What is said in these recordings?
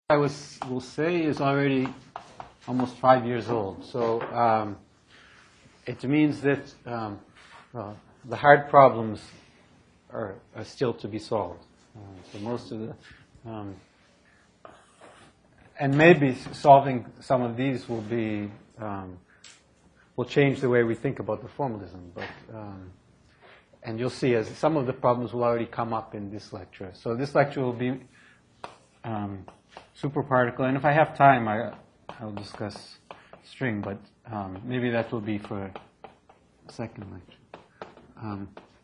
will say is already almost 5 years old. So it means that the hard problems are still to be solved. So most of the, and maybe solving some of these will be, will change the way we think about the formalism. But and you'll see as some of the problems will already come up in this lecture. So this lecture will be superparticle, and if I have time, I'll discuss string, but maybe that will be for a second lecture.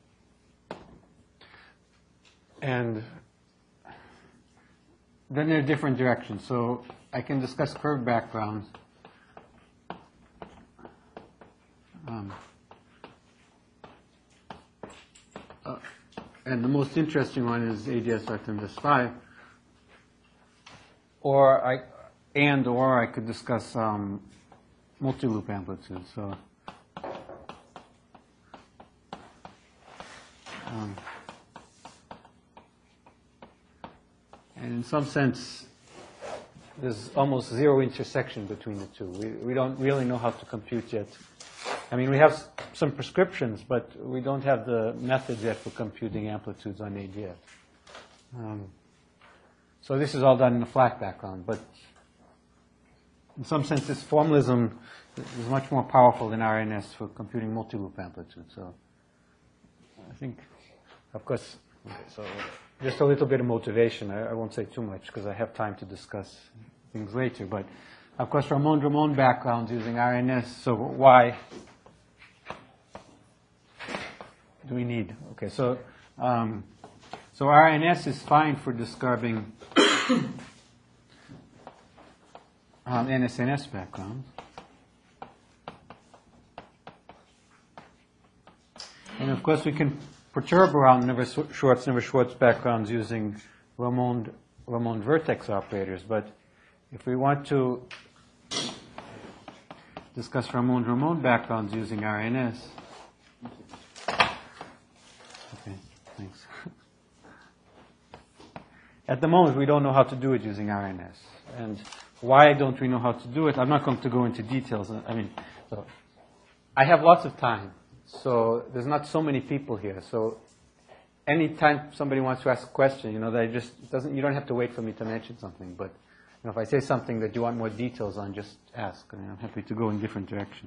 And then there are different directions. So I can discuss curved backgrounds. And the most interesting one is ADS Artemis 5. Or I could discuss multi-loop amplitude. So and in some sense, there's almost zero intersection between the two. We don't really know how to compute yet. I mean, we have some prescriptions, but we don't have the methods yet for computing amplitudes on ADS. So this is all done in a flat background, but in some sense this formalism is much more powerful than RNS for computing multi-loop amplitude. So I think, of course, so just a little bit of motivation. I won't say too much because I have time to discuss things later, but of course Ramond backgrounds using RNS, so why do we need? Okay, so so RNS is fine for describing NSNS backgrounds. And of course we can perturb around Navier-Schwartz backgrounds using Ramond vertex operators, but if we want to discuss Ramond backgrounds using RNS, okay, thanks. At the moment, we don't know how to do it using RNS. And why don't we know how to do it? I'm not going to go into details. I mean, so I have lots of time. So there's not so many people here. So anytime somebody wants to ask a question, you know, you don't have to wait for me to mention something. But you know, if I say something that you want more details on, just ask. I mean, I'm happy to go in different directions.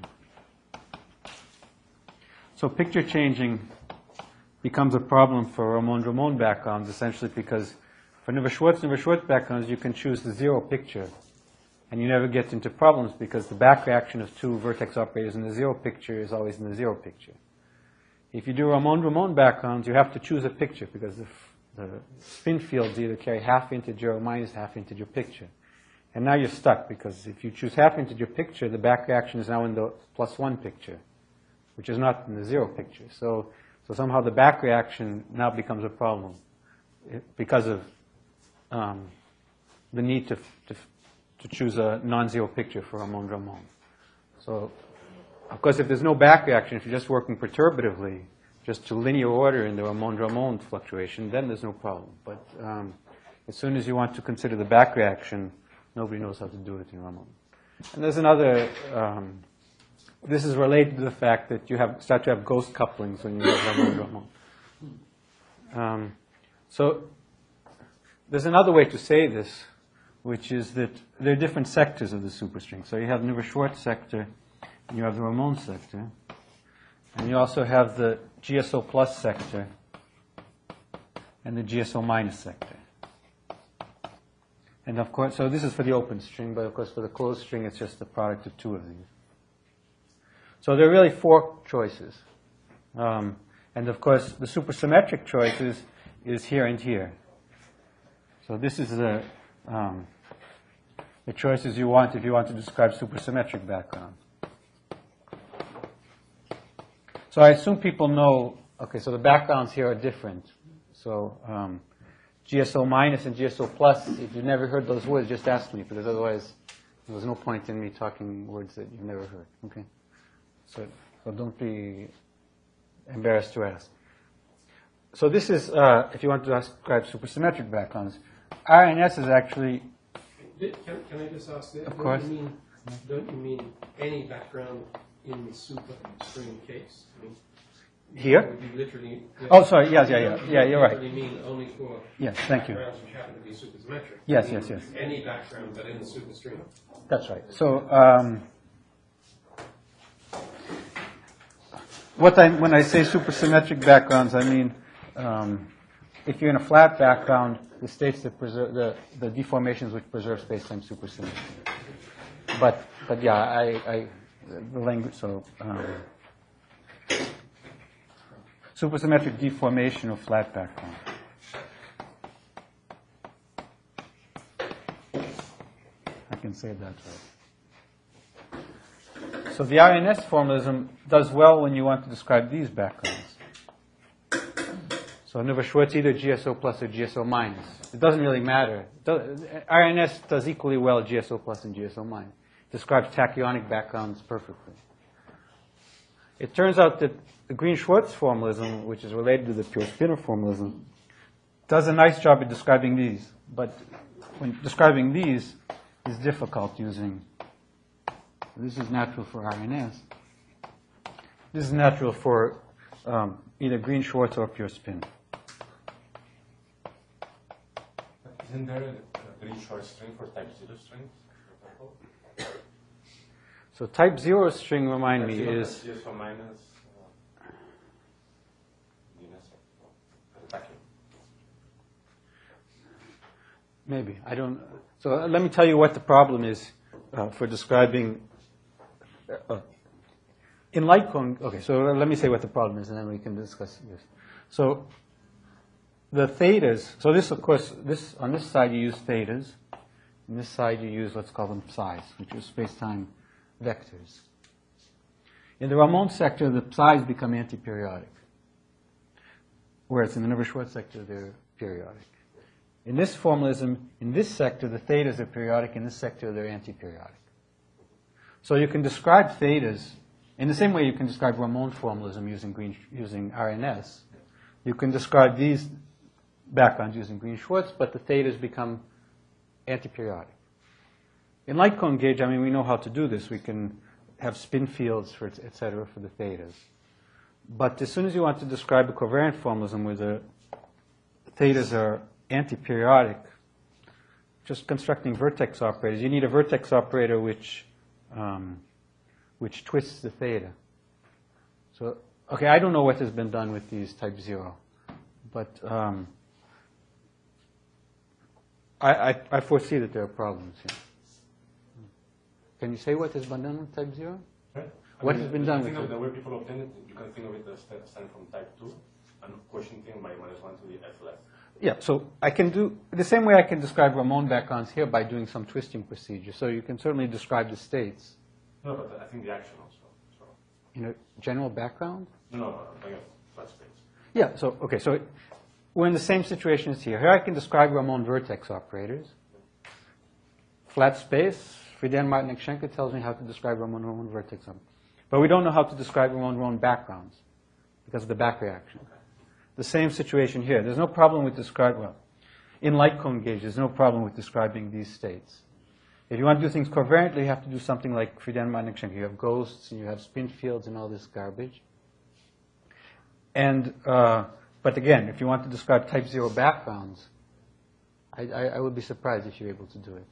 So picture changing becomes a problem for Ramond backgrounds, essentially because for Navier-Schwartz backgrounds, you can choose the zero picture, and you never get into problems because the back reaction of two vertex operators in the zero picture is always in the zero picture. If you do Ramond backgrounds, you have to choose a picture because the spin fields either carry half integer or minus half integer picture. And now you're stuck because if you choose half integer picture, the back reaction is now in the +1 picture, which is not in the zero picture. So somehow the back reaction now becomes a problem because of the need to choose a non-zero picture for Ramond. So, of course, if there's no back reaction, if you're just working perturbatively, just to linear order in the Ramond fluctuation, then there's no problem. But as soon as you want to consider the back reaction, nobody knows how to do it in Ramond. And there's another, this is related to the fact that you start to have ghost couplings when you have Ramond. So there's another way to say this, which is that there are different sectors of the superstring. So you have the Navier-Schwartz sector, and you have the Ramond sector, and you also have the GSO plus sector and the GSO minus sector. And of course, so this is for the open string, but of course for the closed string, it's just the product of two of these. So there are really four choices. And of course, the supersymmetric choices is here and here. So this is the choices you want if you want to describe supersymmetric background. So I assume people know, okay, so the backgrounds here are different. So GSO minus and GSO plus, if you've never heard those words, just ask me, because otherwise there's no point in me talking words that you've never heard. Okay? So don't be embarrassed to ask. So this is, if you want to describe supersymmetric backgrounds, RNS is actually Can I just ask that? Of course. Don't you mean any background in the superstring case? I mean, Here? would you literally? Oh, sorry. Yes, yeah. You're right. Literally mean only for Yes, thank you. backgrounds which happen to be supersymmetric. Yes, You mean yes. Any background but in the superstring. That's right. So, when I say supersymmetric backgrounds, I mean if you're in a flat background, the states that preserve the deformations which preserve space-time supersymmetry. But yeah, the language. So supersymmetric deformation of flat background. I can say that right. So the RNS formalism does well when you want to describe these backgrounds. So Neveu-Schwarz either GSO plus or GSO minus. It doesn't really matter. RNS does equally well GSO plus and GSO minus. It describes tachyonic backgrounds perfectly. It turns out that the Green-Schwarz formalism, which is related to the pure spinor formalism, does a nice job at describing these. But when describing these, it's difficult using. This is natural for RNS. This is natural for either Green-Schwarz or pure spin. Isn't there a Green-Schwarz string for type 0 strings, for example? So type 0 string, remind me, is... GSO minus vacuum. Maybe. I don't... So let me tell you what the problem is for describing... in light cone... Okay, so let me say what the problem is, and then we can discuss this. So the thetas... So this, of course, on this side you use thetas. On this side you use, let's call them psis, which are space-time vectors. In the Ramon sector, the psis become antiperiodic, whereas in the Neveu-Schwarz sector, they're periodic. In this formalism, in this sector, the thetas are periodic. In this sector, they're antiperiodic. So you can describe thetas in the same way you can describe Ramon formalism using RNS. You can describe these backgrounds using Green-Schwarz, but the thetas become antiperiodic. In light cone gauge, I mean, we know how to do this. We can have spin fields, for et cetera, for the thetas. But as soon as you want to describe a covariant formalism where the thetas are antiperiodic, just constructing vertex operators, you need a vertex operator which twists the theta. So, okay, I don't know what has been done with these type 0, but I foresee that there are problems here. Can you say what has been done with type 0? Right. What has been done with think it? of the way people obtain it, you can think of it as stand from type 2 and quotienting by -1 to the f left. Yeah, so I can do the same way I can describe Ramon backgrounds here by doing some twisting procedure. So you can certainly describe the states. No, but I think the action also. So. In a general background? No, like a flat space. Yeah, so, okay, so we're in the same situation as here. Here I can describe Ramon vertex operators. Flat space, Frieden Martinek-Schenker tells me how to describe Ramon vertex operators. But we don't know how to describe Ramon backgrounds because of the back reaction. The same situation here. There's no problem with describing, well, in light cone gauge, there's no problem with describing these states. If you want to do things covariantly, you have to do something like Frieden Martinek-Schenker. You have ghosts and you have spin fields and all this garbage. And, but again, if you want to describe type 0 backgrounds, I would be surprised if you're able to do it.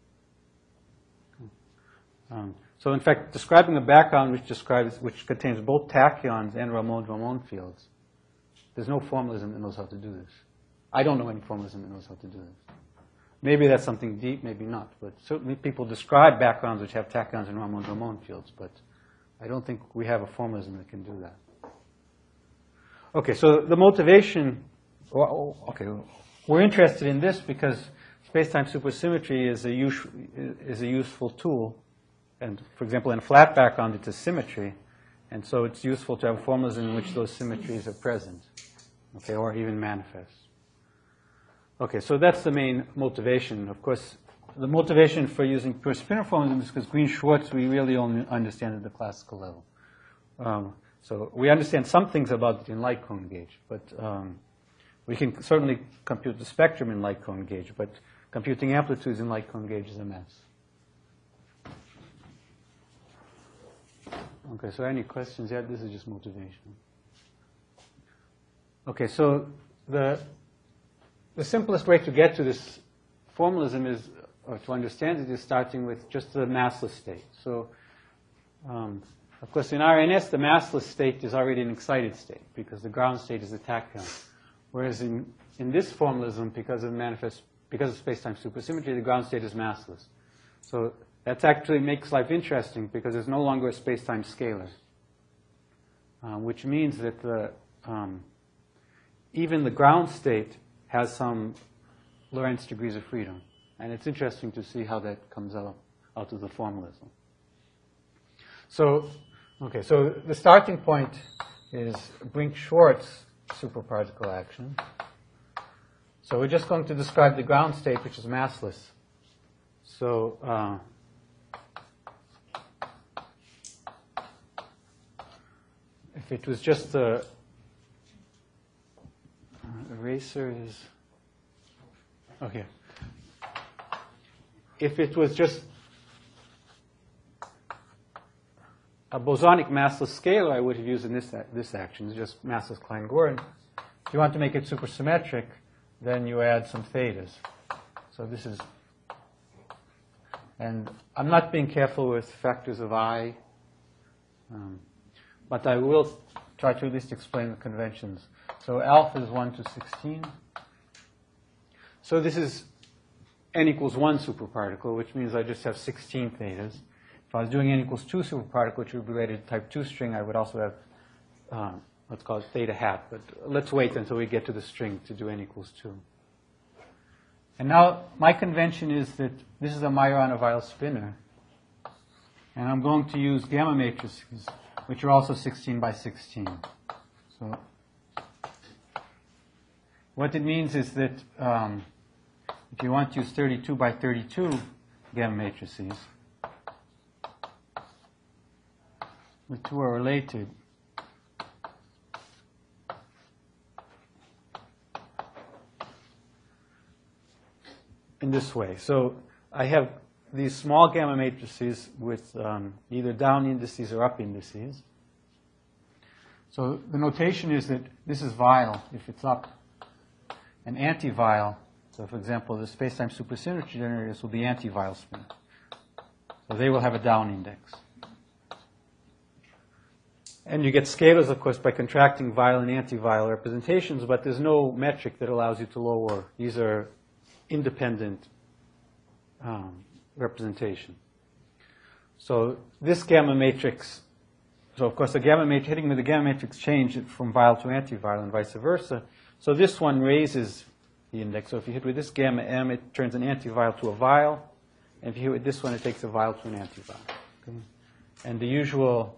So in fact, describing a background which contains both tachyons and Ramon fields, there's no formalism that knows how to do this. I don't know any formalism that knows how to do this. Maybe that's something deep, maybe not. But certainly people describe backgrounds which have tachyons and Ramon fields, but I don't think we have a formalism that can do that. Okay, so the motivation, okay, we're interested in this because space-time supersymmetry is a useful tool. And for example, in a flat background, it's a symmetry. And so it's useful to have a formalism in which those symmetries are present, okay, or even manifest. Okay, so that's the main motivation. Of course, the motivation for using pure spinor formalism is because Green-Schwarz we really only understand at the classical level. So we understand some things about it in light cone gauge, but we can certainly compute the spectrum in light cone gauge. But computing amplitudes in light cone gauge is a mess. Okay, so any questions yet? This is just motivation. Okay, so the simplest way to get to this formalism is, or to understand it, is starting with just the massless state. So, of course, in RNS, the massless state is already an excited state because the ground state is the tachyon. Whereas in this formalism, because of space-time supersymmetry, the ground state is massless. So that actually makes life interesting because there's no longer a space-time scalar, which means that even the ground state has some Lorentz degrees of freedom. And it's interesting to see how that comes out of the formalism. So, okay, so the starting point is Brink-Schwarz superparticle action. So we're just going to describe the ground state, which is massless. So, if it was just the eraser is, okay. If it was just a bosonic massless scalar, I would have used in this action. It's just massless Klein-Gordon. If you want to make it supersymmetric, then you add some thetas. So this is, and I'm not being careful with factors of I, but I will try to at least explain the conventions. So alpha is 1 to 16. So this is n equals 1 superparticle, which means I just have 16 thetas. If I was doing n equals 2 superparticle, which would be related to type 2 string, I would also have, let's call it theta hat. But let's wait until we get to the string to do n equals 2. And now my convention is that this is a Majorana-Weil spinner. And I'm going to use gamma matrices, which are also 16 by 16. So what it means is that if you want to use 32 by 32 gamma matrices, the two are related. In this way. So I have these small gamma matrices with either down indices or up indices. So the notation is that this is Weil if it's up, and anti-Weil. So, for example, the space-time supersymmetry generators will be anti-Weil spin. So they will have a down index. And you get scalars, of course, by contracting Weil and anti-Weil representations, but there's no metric that allows you to lower. These are independent representation. So this gamma matrix, so of course the gamma matrix, hitting with the gamma matrix change it from Weil to anti-Weil and vice versa. So this one raises the index. So if you hit with this gamma m, it turns an anti-Weil to a Weil. And if you hit with this one, it takes a Weil to an anti-Weil. Okay? And the usual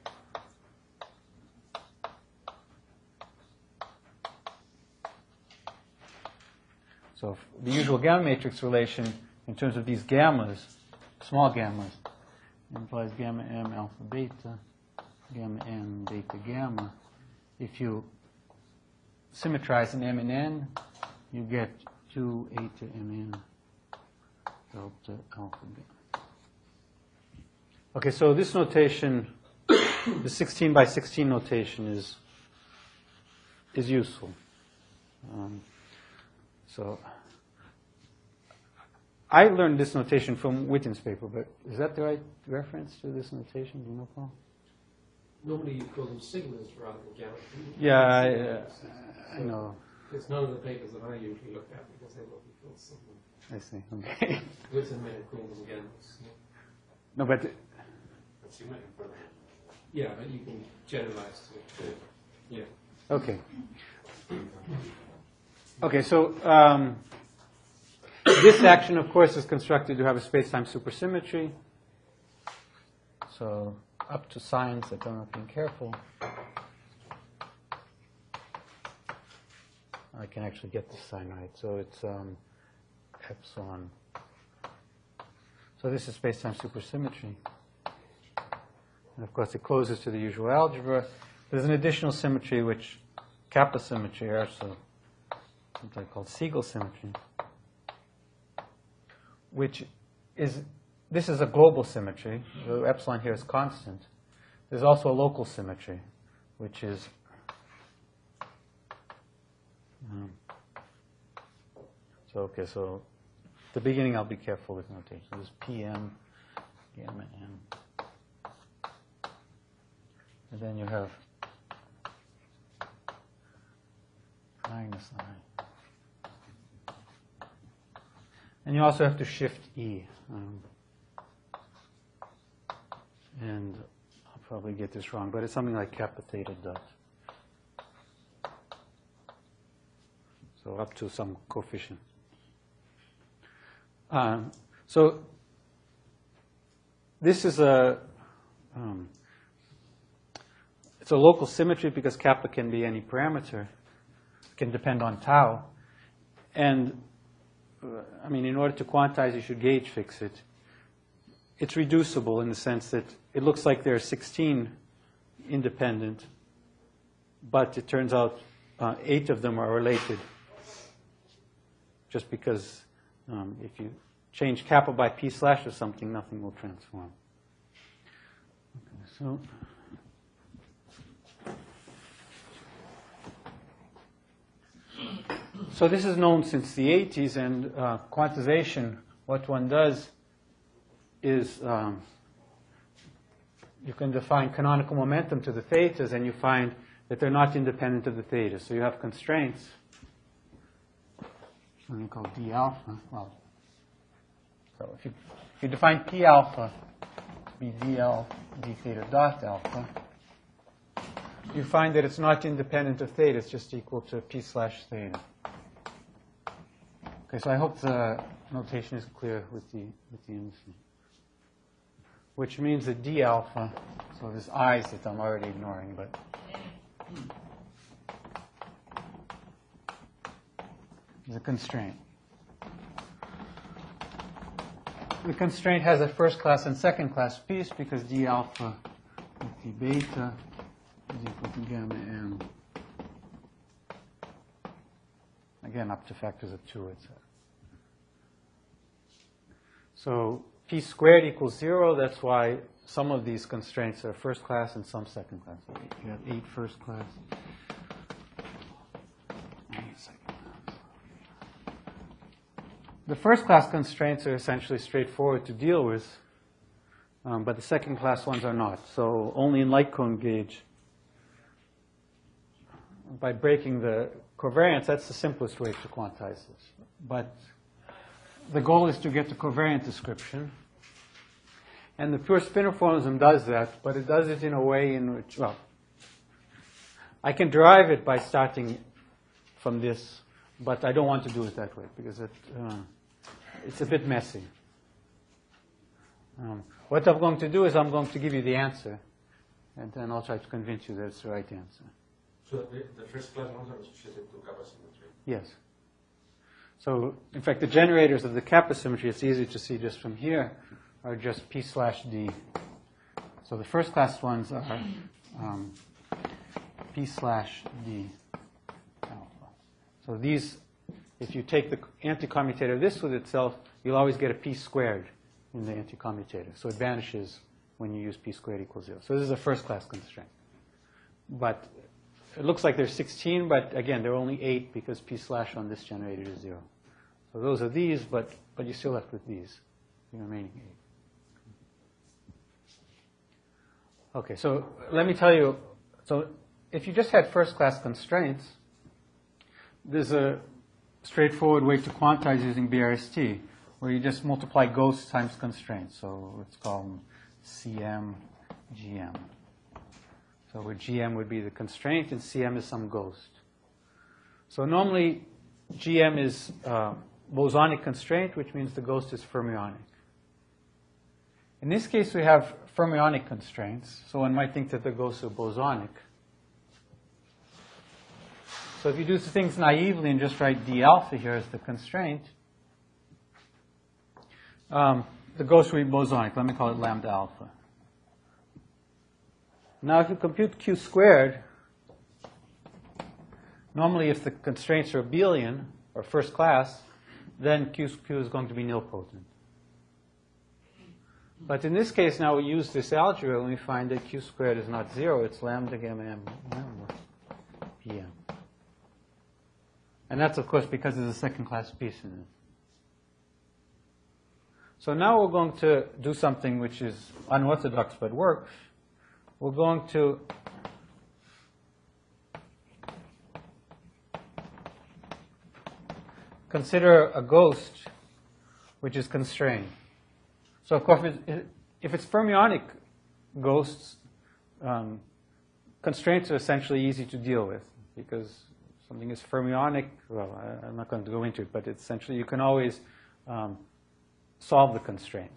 gamma matrix relation in terms of these gammas, small gammas, implies gamma m alpha beta, gamma n beta gamma. If you symmetrize an m and n, you get 2 a to mn delta alpha beta. Okay, so this notation, the 16 by 16 notation is useful. So I learned this notation from Witten's paper, but is that the right reference to this notation? Do you know, Paul? Normally you call them sigmas rather than gamma. Yeah, I know. It's none of the papers that I usually look at because they will be called sigma. I see, okay. Witten may have called them gammas. No, but yeah, but you can generalize to yeah. okay. Okay, so this action, of course, is constructed to have a space-time supersymmetry. So up to signs that I'm not being careful, I can actually get this sign right. So it's epsilon. So this is space-time supersymmetry. And of course, it closes to the usual algebra. There's an additional symmetry, which kappa symmetry, also something called Siegel symmetry. which is, this is a global symmetry. The epsilon here is constant. There's also a local symmetry, which is so at the beginning I'll be careful with notation. This is PM, gamma M. And then you have minus I. And you also have to shift E. And I'll probably get this wrong, but it's something like kappa theta dot. So up to some coefficient. So this is it's a local symmetry because kappa can be any parameter. It can depend on tau. And I mean, in order to quantize, you should gauge fix it. It's reducible in the sense that it looks like there are 16 independent, but it turns out 8 of them are related. Just because if you change kappa by p slash or something, nothing will transform. Okay, so this is known since the 80s, and quantization, what one does is you can define canonical momentum to the thetas, and you find that they're not independent of the thetas. So you have constraints, something called d alpha. Well, so if you define p alpha to be dl d theta dot alpha, you find that it's not independent of theta. It's just equal to p slash theta. Okay, so I hope the notation is clear with the indices. Which means that d alpha, so there's i's that I'm already ignoring, but is a constraint. The constraint has a first class and second class piece because d alpha with d beta is equal to gamma m. Again, up to factors of 2, etc. So p squared equals 0. That's why some of these constraints are first class and some second class. You have 8 first class. 8 second class. The first class constraints are essentially straightforward to deal with, but the second class ones are not. So only in light cone gauge, by breaking the covariance, that's the simplest way to quantize this. But the goal is to get to covariant description. And the pure spinor formalism does that, but it does it in a way in which, well, I can derive it by starting from this, but I don't want to do it that way because it's a bit messy. What I'm going to do is I'm going to give you the answer, and then I'll try to convince you that it's the right answer. So the first class ones are associated to kappa symmetry? Yes. So, in fact, the generators of the kappa symmetry, it's easy to see just from here, are just p slash d. So the first class ones are p slash d alpha. So these, if you take the anticommutator of this with itself, you'll always get a p squared in the anticommutator. So it vanishes when you use p squared equals 0. So this is a first class constraint. But it looks like there's 16, but again, there are only 8 because p slash on this generator is 0. So those are these, but you're still left with these, the remaining 8. Okay, so let me tell you, so if you just had first class constraints, there's a straightforward way to quantize using BRST, where you just multiply ghosts times constraints. So let's call them CM, GM. So where GM would be the constraint and CM is some ghost. So normally GM is bosonic constraint, which means the ghost is fermionic. In this case, we have fermionic constraints, so one might think that the ghosts are bosonic. So if you do things naively and just write d alpha here as the constraint, the ghost will be bosonic. Let me call it lambda alpha. Now, if you compute q squared, normally if the constraints are abelian, or first class, then q is going to be nilpotent. But in this case, now we use this algebra and we find that q squared is not 0, it's lambda gamma m pm. And that's, of course, because there's a second-class piece in it. So now we're going to do something which is unorthodox but works. We're going to consider a ghost which is constrained. So, of course, if it's fermionic ghosts, constraints are essentially easy to deal with because something is fermionic. Well, I'm not going to go into it, but essentially you can always solve the constraint.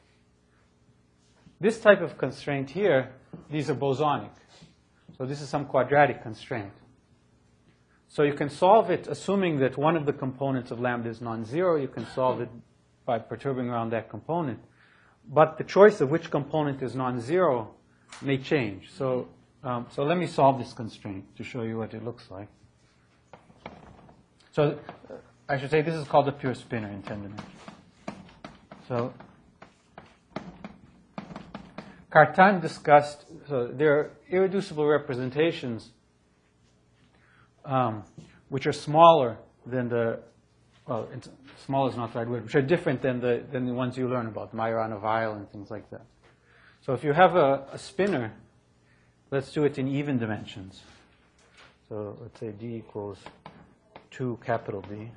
This type of constraint here, these are bosonic. So this is some quadratic constraint. So you can solve it assuming that one of the components of lambda is non-zero. You can solve it by perturbing around that component. But the choice of which component is non-zero may change. So let me solve this constraint to show you what it looks like. So I should say this is called a pure spinor in 10 dimensions. So Cartan discussed, so there are irreducible representations which are smaller than the, well, small is not the right word, which are different than the ones you learn about, Majorana vial and things like that. So if you have a spinor, let's do it in even dimensions. So let's say D equals 2 capital D.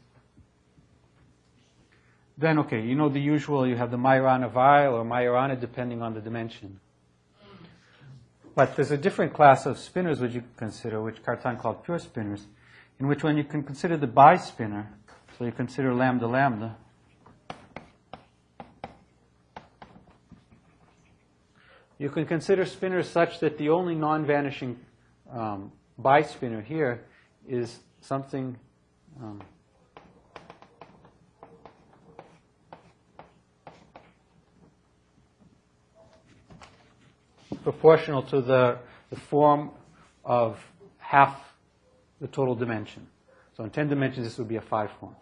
Then, okay, you know the usual, you have the Majorana vial or Majorana depending on the dimension. But there's a different class of spinors which you can consider, which Cartan called pure spinors, in which when you can consider the bispinor, so you consider lambda lambda, you can consider spinors such that the only non-vanishing bispinor here is something proportional to the form of half the total dimension. So in 10 dimensions, this would be a 5 form.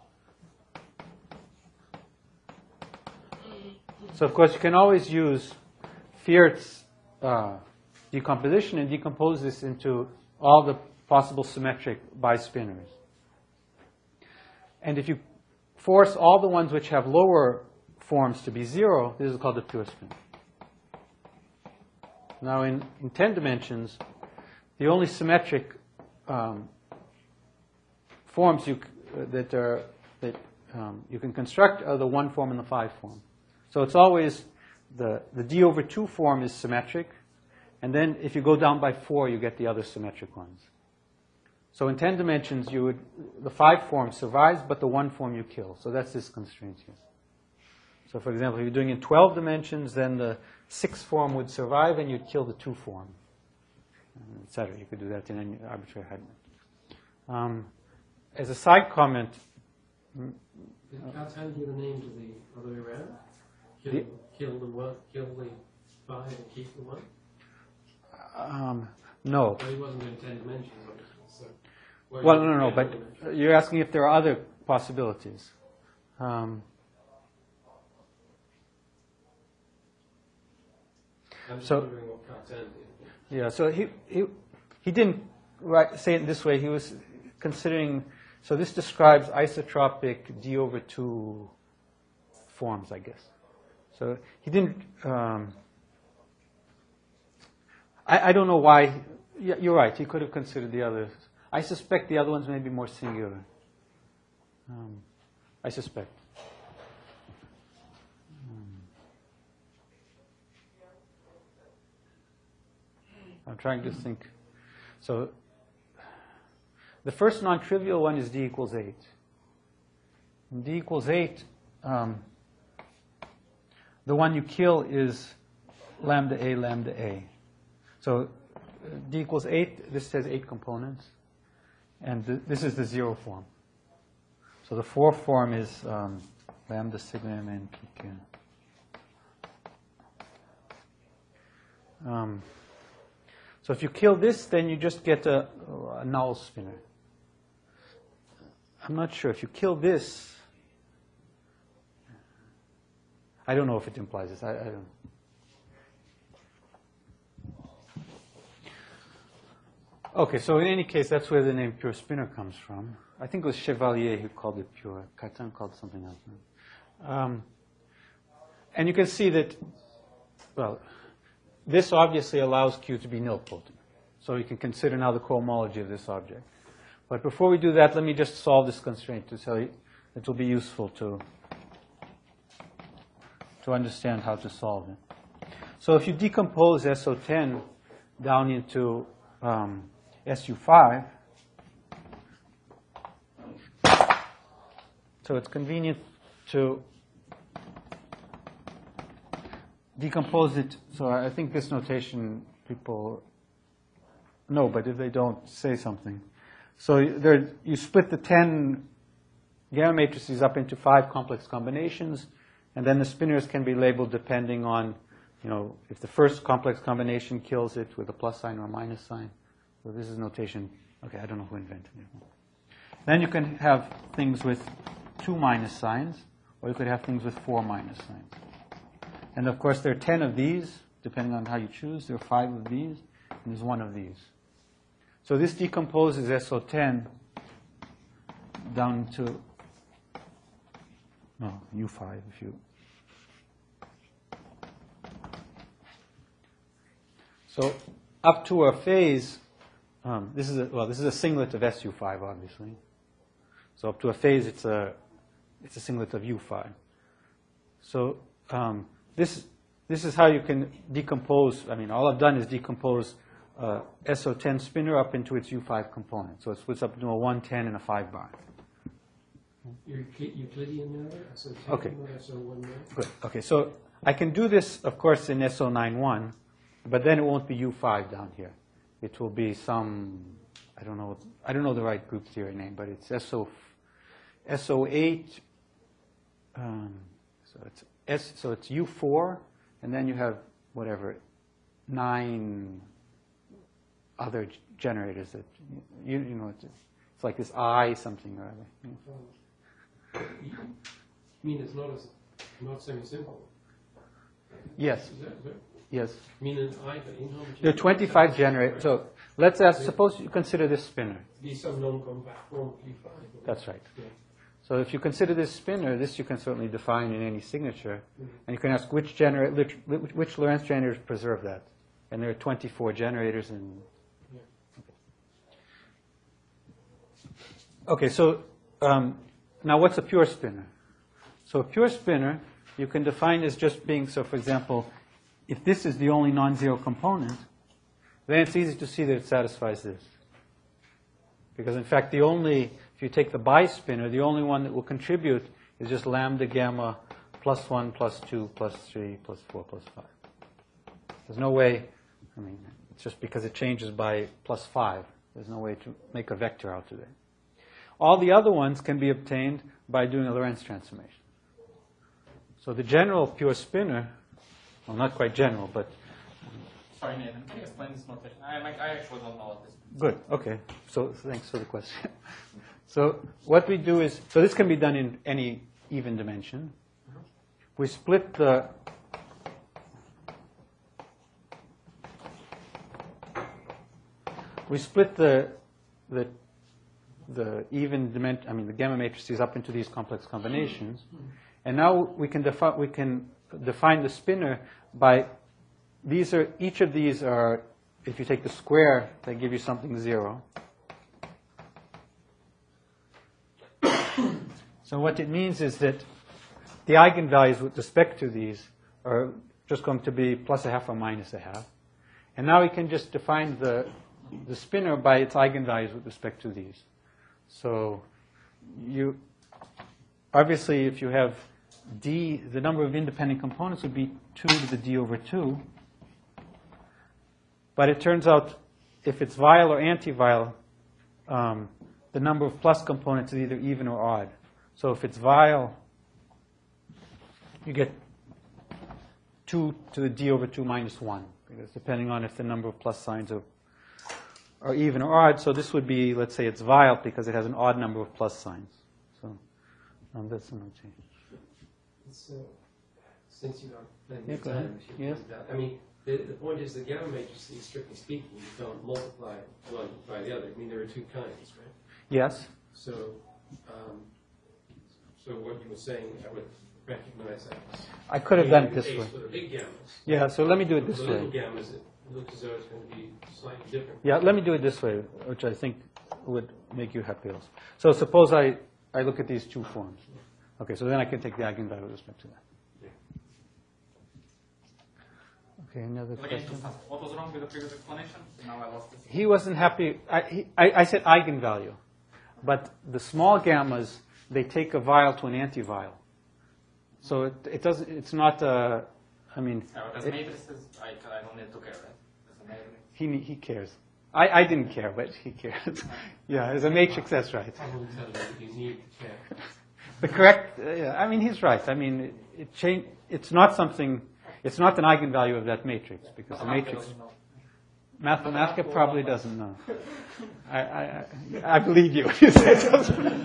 So of course, you can always use Fiert's decomposition and decompose this into all the possible symmetric bispinors. And if you force all the ones which have lower forms to be 0, this is called a pure spinor. Now, in 10 dimensions, the only symmetric forms that you can construct are the 1 form and the 5 form. So it's always the D over 2 form is symmetric, and then if you go down by 4, you get the other symmetric ones. So in 10 dimensions, the 5 form survives, but the 1 form you kill. So that's this constraint here. So for example, if you're doing in 12 dimensions, then the 6 form would survive and you'd kill the 2 form, etc. You could do that in any arbitrary height. As a side comment, Did Cartan give a name to the other way around? Kill the 5 and keep the 1? no. Well, he wasn't in 10 dimensions, obviously. So Well, no, but you're asking if there are other possibilities. I'm just So- wondering what Cartan did. Yeah, so he didn't say it this way. He was considering, so this describes isotropic D over 2 forms, I guess. So he didn't, I don't know why, yeah, you're right, he could have considered the others. I suspect the other ones may be more singular. I suspect. I'm trying to think. So the first non-trivial one is D equals 8. In D equals 8, the one you kill is lambda A. So D equals 8, this has 8 components. And this is the 0 form. So the 4 form is lambda sigma m n pq. So if you kill this, then you just get a null spinor. I'm not sure. If you kill this, I don't know if it implies this. I don't. Okay, so in any case, that's where the name pure spinner comes from. I think it was Chevalier who called it pure. Cartan called it something else. And you can see that, well, this obviously allows Q to be nilpotent. So you can consider now the cohomology of this object. But before we do that, let me just solve this constraint to tell you it will be useful to understand how to solve it. So if you decompose SO10 down into SU5, so it's convenient to decompose it. So I think this notation people know, but if they don't, say something. So there, you split the 10 gamma matrices up into 5 complex combinations, and then the spinors can be labeled depending on, if the first complex combination kills it with a plus sign or a minus sign. So this is notation. Okay, I don't know who invented it. Then you can have things with 2 minus signs, or you could have things with 4 minus signs. And of course, there are 10 of these, depending on how you choose. There are 5 of these, and there's 1 of these. So this decomposes SO10 down to U5 if you. So up to a phase, this is a singlet of SU5, obviously. So up to a phase, it's a singlet of U5. So this is how you can decompose. I mean, all I've done is decompose SO10 spinner up into its U5 component. So it splits up into a 1, 10, and a 5 bar. Euclidean there, SO10, okay. SO1 there. Good. Okay, so I can do this, of course, in SO91, but then it won't be U5 down here. It will be some, I don't know the right group theory name, but it's SO8. So it's U4, and then you have whatever 9 other generators that it's like this I something or other. You mean it's not semi-simple? Yes. Is that? Yes. You mean an I, but inhomogeneous? There are 25 generators. So let's ask. Suppose you consider this spinner. Be some non-compact form P5. That's right. Yeah. So if you consider this spinner, this you can certainly define in any signature, and you can ask which Lorentz generators preserve that. And there are 24 generators. And okay, so now what's a pure spinner? So a pure spinner you can define as just being, so for example, if this is the only non-zero component, then it's easy to see that it satisfies this. Because in fact, if you take the bispinner, the only one that will contribute is just lambda gamma plus 1, plus 2, plus 3, plus 4, plus 5. There's no way, it's just because it changes by plus 5. There's no way to make a vector out of it. All the other ones can be obtained by doing a Lorentz transformation. So the general pure spinner, well, not quite general, but... Sorry, Nathan, can you explain this notation? I actually don't know what this means. Good, okay. So thanks for the question. So what we do is, so this can be done in any even dimension. We split the even dimension, the gamma matrices up into these complex combinations, and now we can define the spinner by each of these are, if you take the square, they give you something 0. So what it means is that the eigenvalues with respect to these are just going to be plus a half or minus a half. And now we can just define the spinner by its eigenvalues with respect to these. So obviously if you have d, the number of independent components would be 2 to the d over 2. But it turns out if it's vial or anti-vial, the number of plus components is either even or odd. So if it's vial, you get 2 to the d over 2 minus 1, because depending on if the number of plus signs are even or odd. So this would be, let's say it's vial because it has an odd number of plus signs. So that's the notation. It's since you are playing Yeah, the go ahead. time, we should Yes. point out. I mean, the point is the gamma matrices, strictly speaking, you don't multiply one by the other. I mean, there are two kinds, right? Yes. So, so what you were saying, I would recognize that as I could have done it the this case way. for the big gammas. Yeah, so let me do it this The way. little gammas, it looks as though it's going to be slightly different. Yeah, let me do it this way, which I think would make you happy also. So suppose I look at these two forms. Okay, so then I can take the eigenvalue with respect to that. Okay, any other Again, questions? what was wrong with the previous explanation? Now I lost it. He wasn't happy. I said eigenvalue, but the small gammas, they take a vial to an antivial. So it doesn't. It's not. I mean, As matrices, I don't need to care, right? As a matrix. he cares. I didn't care, but he cares. Yeah, as a matrix, that's right. I will tell you that you need to check. The correct. Yeah, I mean, he's right. I mean, it's not something. It's not an eigenvalue of that matrix because the matrix. Mathematica probably doesn't know. I believe you. You say it doesn't.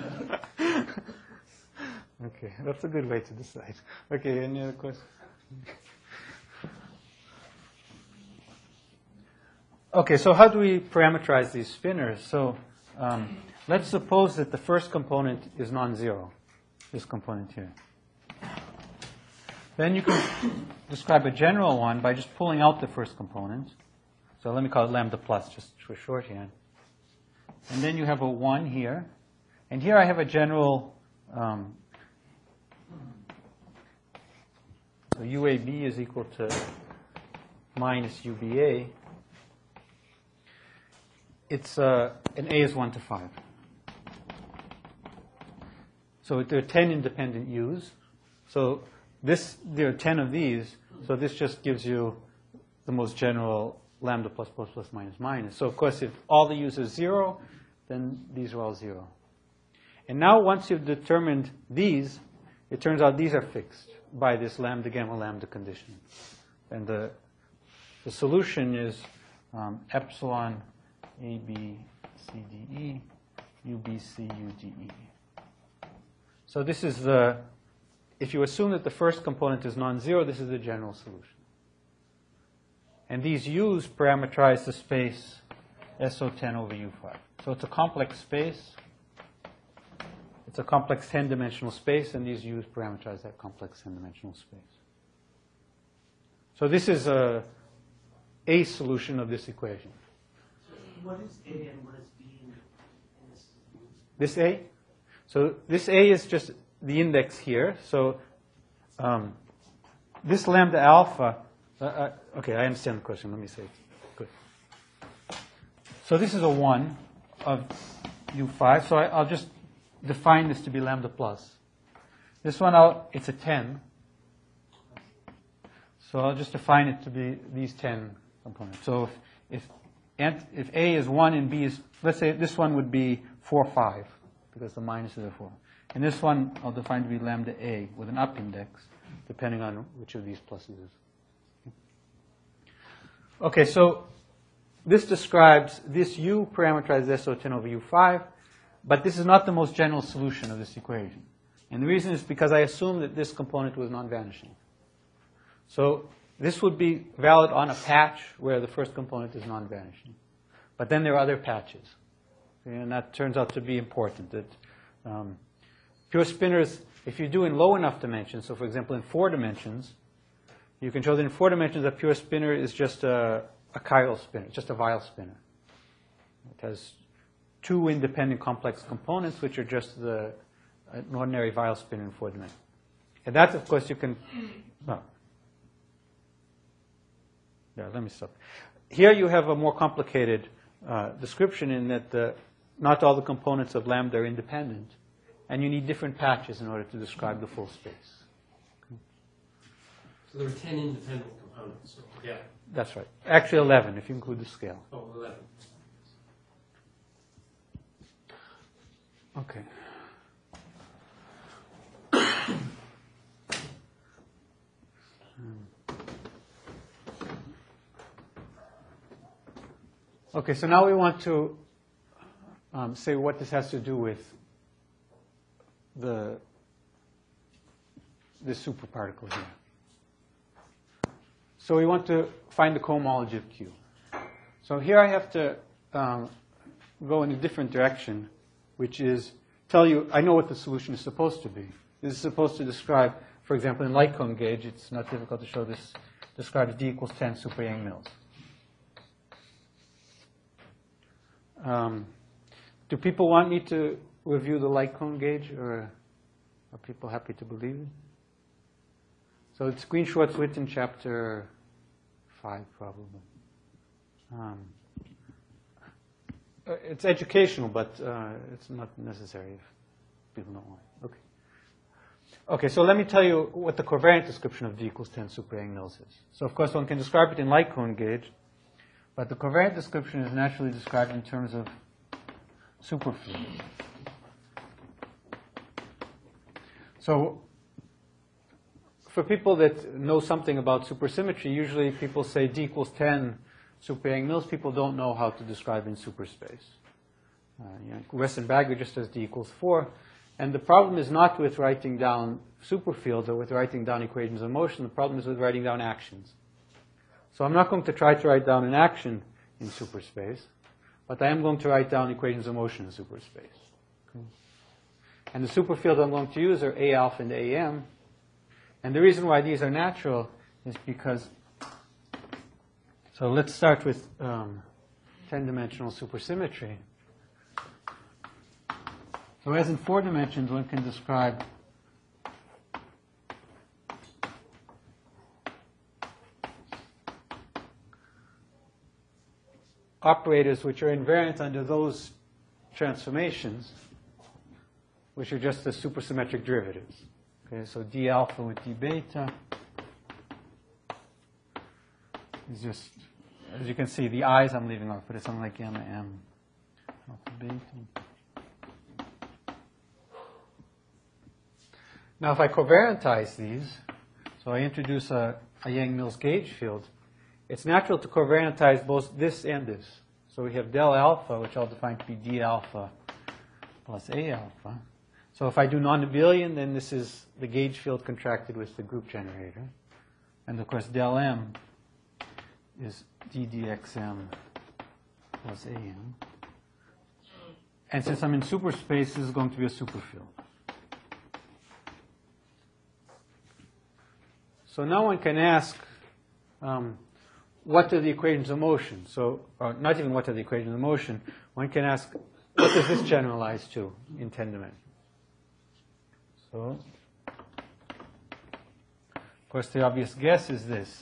Okay, that's a good way to decide. Okay, any other questions? Okay, so how do we parameterize these spinors? So let's suppose that the first component is non-zero, this component here. Then you can describe a general one by just pulling out the first component. So let me call it lambda plus, just for shorthand. And then you have a 1 here. And here I have a general, so UAB is equal to minus UBA. It's, an A is 1 to 5. So there are 10 independent U's. So there are 10 of these, so this just gives you the most general lambda plus plus plus minus minus. So of course, if all the U's are 0, then these are all 0. And now once you've determined these, it turns out these are fixed by this lambda gamma lambda condition. And the solution is epsilon A, B, C, D, E, U, B, C, U, D, E. So this is the, if you assume that the first component is non-zero, this is the general solution. And these U's parameterize the space SO10 over U5. So it's a complex space. It's a complex 10-dimensional space, and these U's parameterize that complex 10-dimensional space. So this is a solution of this equation. What is A and what is B in this? This A? So this A is just the index here. So this lambda alpha, okay, I understand the question. Let me say it. Good. So this is a 1 of U5. So I'll just define this to be lambda plus. This one out, it's a 10. So I'll just define it to be these 10 components. So if A is 1 and B is, let's say this one would be 4, 5, because the minuses are 4. And this one I'll define to be lambda A with an up index, depending on which of these pluses is. Okay, so this describes this U parameterizes SO10 over U5, but this is not the most general solution of this equation. And the reason is because I assume that this component was non-vanishing. So this would be valid on a patch where the first component is non-vanishing. But then there are other patches. And that turns out to be important. That pure spinors, if you do in low enough dimensions, so for example in 4 dimensions, you can show that in 4 dimensions a pure spinor is just a chiral spinor, just a Weyl spinor. It has 2 independent complex components, which are just an ordinary Weyl spinor in 4 dimensions. And that, of course, you can... Well, yeah, let me stop. Here you have a more complicated description in that not all the components of lambda are independent, and you need different patches in order to describe the full space. Okay. So there are 10 independent components. So yeah. That's right. Actually 11, if you include the scale. Oh, 11. Okay. Okay, so now we want to say what this has to do with this superparticle here. So we want to find the cohomology of Q. So here I have to go in a different direction, which is tell you, I know what the solution is supposed to be. This is supposed to describe, for example, in light cone gauge, it's not difficult to show this, describes D equals 10 super Yang-Mills. Do people want me to review the light cone gauge, or are people happy to believe it? So it's Green-Schwarz-Witten, chapter 5, probably. It's educational, but it's not necessary if people don't want it. Okay. Okay, so let me tell you what the covariant description of D equals 10 super Yang-Mills is. So, of course, one can describe it in light cone gauge, but the covariant description is naturally described in terms of superfields. So, for people that know something about supersymmetry, usually people say D equals 10 super Yang-Mills. People don't know how to describe in superspace. Wesson-Bagger just says D equals 4. And the problem is not with writing down superfields or with writing down equations of motion. The problem is with writing down actions. So I'm not going to try to write down an action in superspace, but I am going to write down equations of motion in superspace. Okay. And the superfields I'm going to use are A alpha and AM. And the reason why these are natural is because, so let's start with 10-dimensional supersymmetry. So as in 4 dimensions, one can describe operators which are invariant under those transformations, which are just the supersymmetric derivatives. Okay, so D alpha with D beta is just, as you can see, the i's I'm leaving off, but it's something like gamma m alpha beta. Now, if I covariantize these, so I introduce a Yang-Mills gauge field, it's natural to covariantize both this and this. So we have del alpha, which I'll define to be D alpha plus A alpha. So if I do non-abelian, then this is the gauge field contracted with the group generator. And of course, del M is ddxm plus AM. And since I'm in superspace, this is going to be a superfield. So now one can ask, what are the equations of motion? So, or not even what are the equations of motion. One can ask, what does this generalize to in 10 dimensions? So, of course, the obvious guess is this.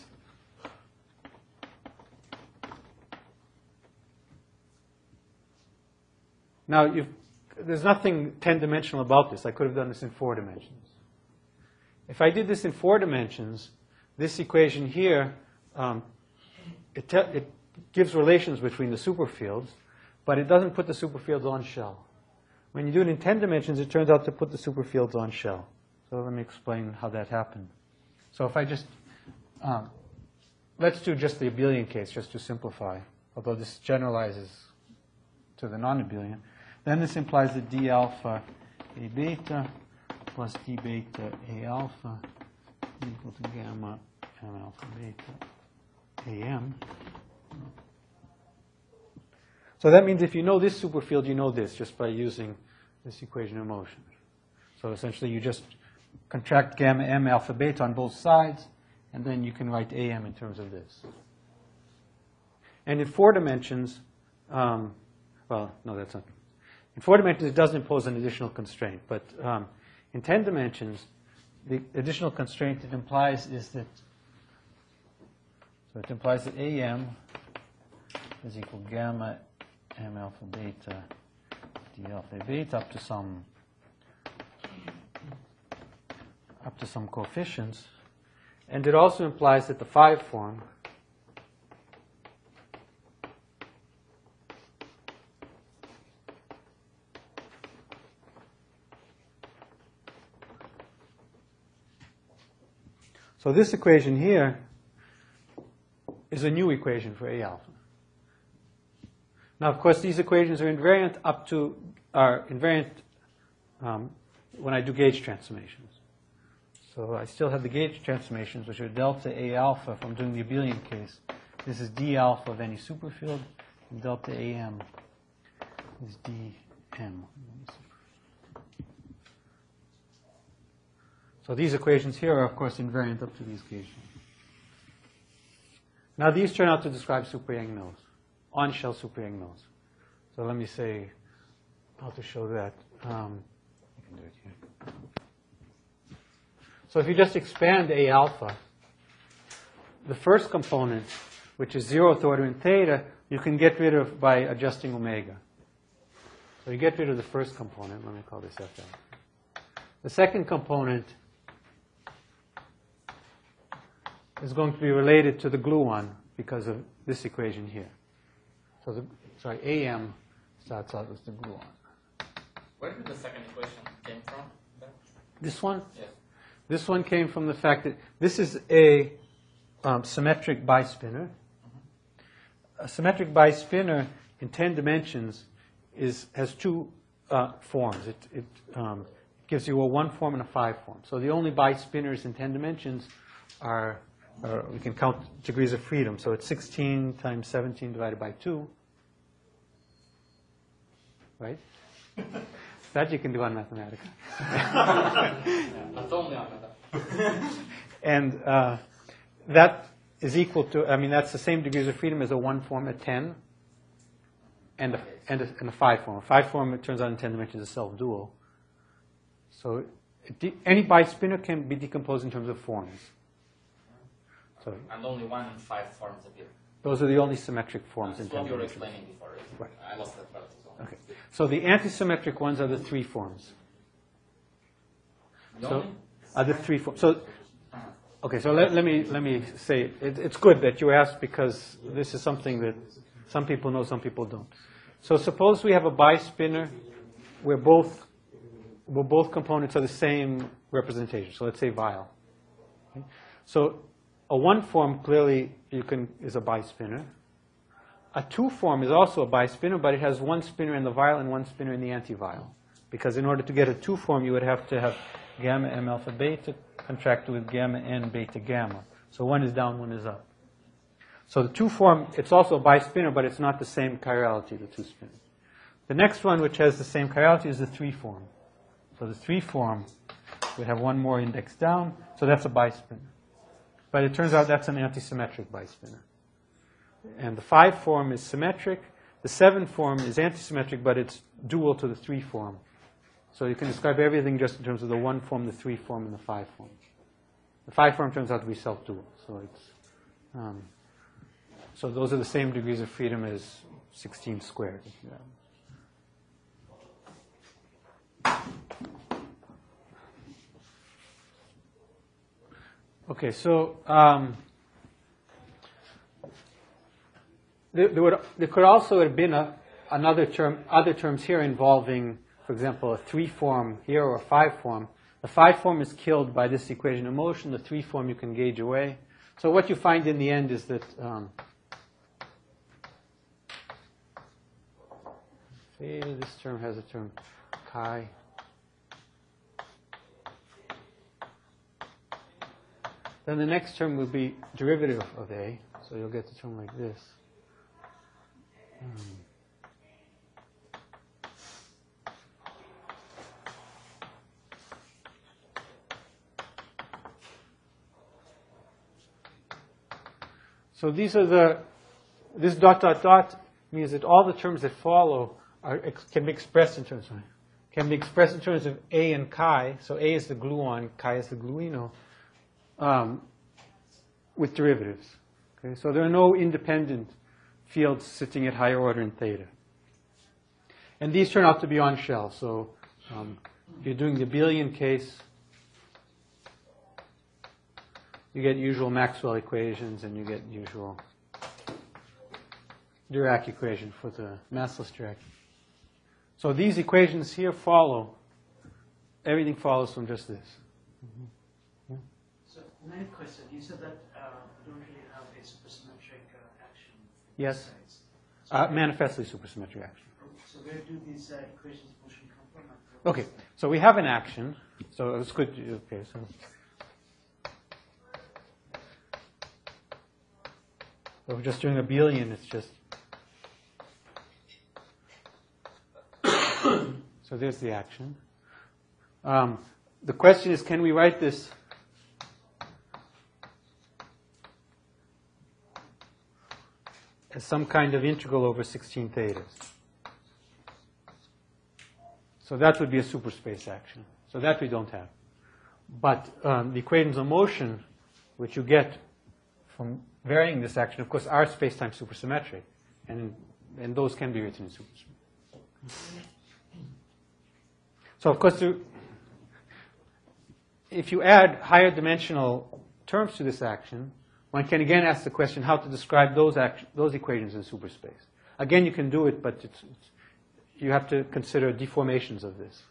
Now, there's nothing 10-dimensional about this. I could have done this in 4 dimensions. If I did this in 4 dimensions, this equation here, it gives relations between the superfields, but it doesn't put the superfields on shell. When you do it in 10 dimensions, it turns out to put the superfields on shell. So let me explain how that happened. So if I just, let's do just the abelian case, just to simplify, although this generalizes to the non-abelian. Then this implies that D alpha A beta plus D beta A alpha equal to gamma M alpha beta AM. So that means if you know this superfield, you know this just by using this equation of motion. So essentially you just contract gamma M alpha beta on both sides, and then you can write AM in terms of this. And in 4 dimensions, well, no, that's not. In 4 dimensions, it doesn't impose an additional constraint, but in 10 dimensions, the additional constraint it implies is that, so it implies that AM is equal gamma M alpha beta D alpha beta up to some coefficients, and it also implies that the 5 form so this equation here is a new equation for A alpha. Now, of course, these equations are invariant when I do gauge transformations. So I still have the gauge transformations, which are delta A alpha from doing the abelian case. This is d alpha of any superfield, and delta AM is dm. So these equations here are, of course, invariant up to these gauges. Now these turn out to describe super-Yang-Mills, on-shell super-Yang-Mills. So let me say how to show that. You can do it here. So if you just expand A alpha, the first component, which is 0th order in theta, you can get rid of by adjusting omega. So you get rid of the first component. Let me call this F alpha. The second component is going to be related to the gluon because of this equation here. So AM starts out as the gluon. Where did the second equation came from? This one? Yes. This one came from the fact that this is a symmetric bispinner. A symmetric bispinner in 10 dimensions has two forms. It gives you a 1 form and a 5 form. So the only bispinners in 10 dimensions are, we can count degrees of freedom. So it's 16 times 17 divided by 2. Right? That you can do on Mathematica. Not only on that. And that is equal to, that's the same degrees of freedom as a 1 form, a 10, and a 5 form. A 5 form, it turns out in 10 dimensions, is self-dual. So any bispinner can be decomposed in terms of forms. So And only 1 and 5 forms appear. those are the only symmetric forms in That's 10 what you were dimensions. explaining before. Right. I lost that part as well. Okay. So the antisymmetric ones are the 3 forms. The So only? are the 3 forms. So okay, so let me say it's good that you asked because this is something that some people know, some people don't. So suppose we have a bispinner where both components are the same representation. So let's say vial. Okay? So a 1 form clearly is a bispinner. A 2 form is also a bispinner, but it has 1 spinner in the vial and 1 spinner in the antivial. Because in order to get a 2 form, you would have to have gamma m alpha beta contracted with gamma n beta gamma. So 1 is down, 1 is up. So the 2 form, it's also a bispinner, but it's not the same chirality, the 2 spinner. The next one, which has the same chirality, is the 3 form. So the 3 form would have 1 more index down, so that's a bispinner. But it turns out that's an antisymmetric bispinner. And the 5 form is symmetric. The 7 form is antisymmetric, but it's dual to the 3 form. So you can describe everything just in terms of the 1 form, the 3 form, and the 5 form. The 5 form turns out to be self-dual. So so those are the same degrees of freedom as 16 squared. Okay, so there could also have been other terms here involving, for example, a 3 form here or a 5 form. The 5 form is killed by this equation of motion. The 3 form you can gauge away. So what you find in the end is that this term has a term chi. Then the next term will be derivative of A. So you'll get the term like this. So these are this dot dot dot means that all the terms that follow can be expressed in terms of A and chi. So A is the gluon, chi is the gluino, with derivatives. Okay, so there are no independent fields sitting at higher order in theta. And these turn out to be on shell. So if you're doing the abelian case, you get usual Maxwell equations and you get usual Dirac equation for the massless Dirac. So these equations here follow. Everything follows from just this. Mm-hmm. So, another question. You said that you don't really have a supersymmetric action. Yes. So Manifestly supersymmetric action. So where do these equations of motion come from? Okay, so we have an action. So it's good. Okay, so If we're just doing abelian, it's just... So there's the action. The question is, can we write this as some kind of integral over 16 thetas? So that would be a superspace action. So that we don't have. But the equations of motion, which you get from varying this action, of course, are space-time supersymmetric. And those can be written in superspace. So, of course, if you add higher dimensional terms to this action, one can again ask the question how to describe those equations in superspace. Again, you can do it, but you have to consider deformations of this.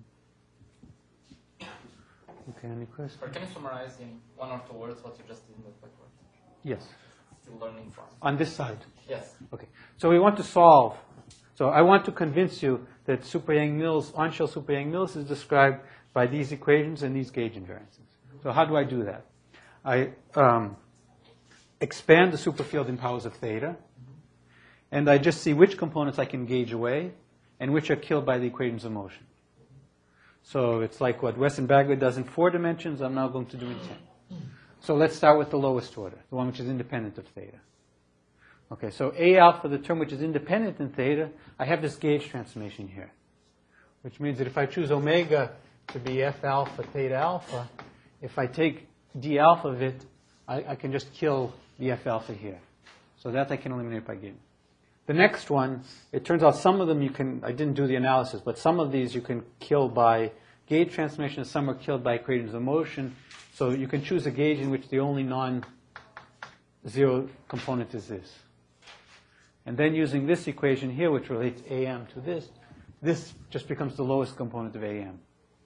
Okay, any questions? Or can you summarize in one or two words what you just did in the backward? Yes. Still learning from. On this side. Yes. Okay. So we want to solve. So I want to convince you that Super-Yang-Mills, on-shell Super-Yang-Mills is described by these equations and these gauge invariances. So how do I do that? I expand the superfield in powers of theta, and I just see which components I can gauge away and which are killed by the equations of motion. So it's like what Wesson-Bagler does in 4 dimensions, I'm now going to do in 10. So let's start with the lowest order, the one which is independent of theta. Okay, so A alpha, the term which is independent in theta, I have this gauge transformation here, which means that if I choose omega to be F alpha theta alpha, if I take D alpha of it, I can just kill the F alpha here. So that I can eliminate by gauging. The next one, it turns out some of them you can, I didn't do the analysis, but some of these you can kill by gauge transformation, some are killed by equations of motion. So you can choose a gauge in which the only non-zero component is this. And then using this equation here, which relates AM to this just becomes the lowest component of AM.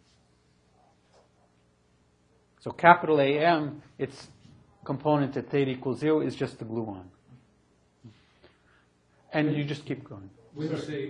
So capital AM, its component at theta equals 0 is just the gluon. And you just keep going. When you say,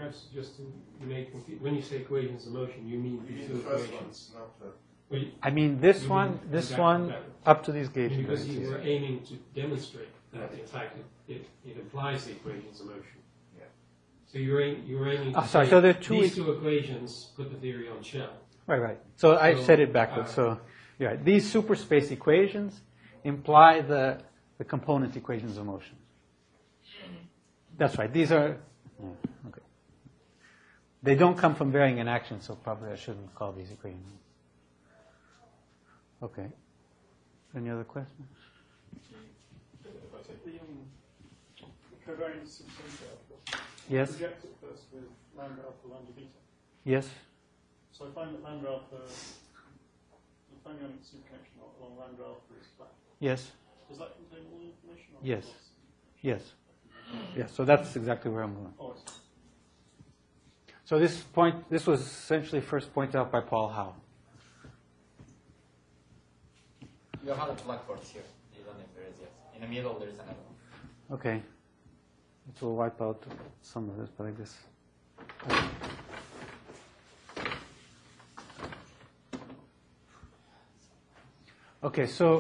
when you say equations of motion, you mean these two equations? I mean this one, up to these gauge Because you invariances. were aiming to demonstrate that, in fact, it implies the equations of motion. Yeah. So you're aiming to sorry, say so there are two these two equations put the theory on shell. Right. So I said it backwards. So yeah, these superspace equations imply the component equations of motion. That's right. These are okay. They don't come from varying in action, so probably I shouldn't call these equations. Okay. Any other questions? If I take the covariance subsymmetry alpha, Yes. project it first with lambda alpha, lambda beta. Yes. So I find that lambda alpha, the fermionic superconnection along lambda alpha is flat. Yes. Does that contain all the information? Or Yes. lots? Yes. Yes. So that's exactly where I'm going. Oh, I see. So this was essentially first pointed out by Paul Howe. You have a blackboard here. You don't know if there is yet. In the middle, there is another one. Okay. It will wipe out some of this, but I guess. Okay, so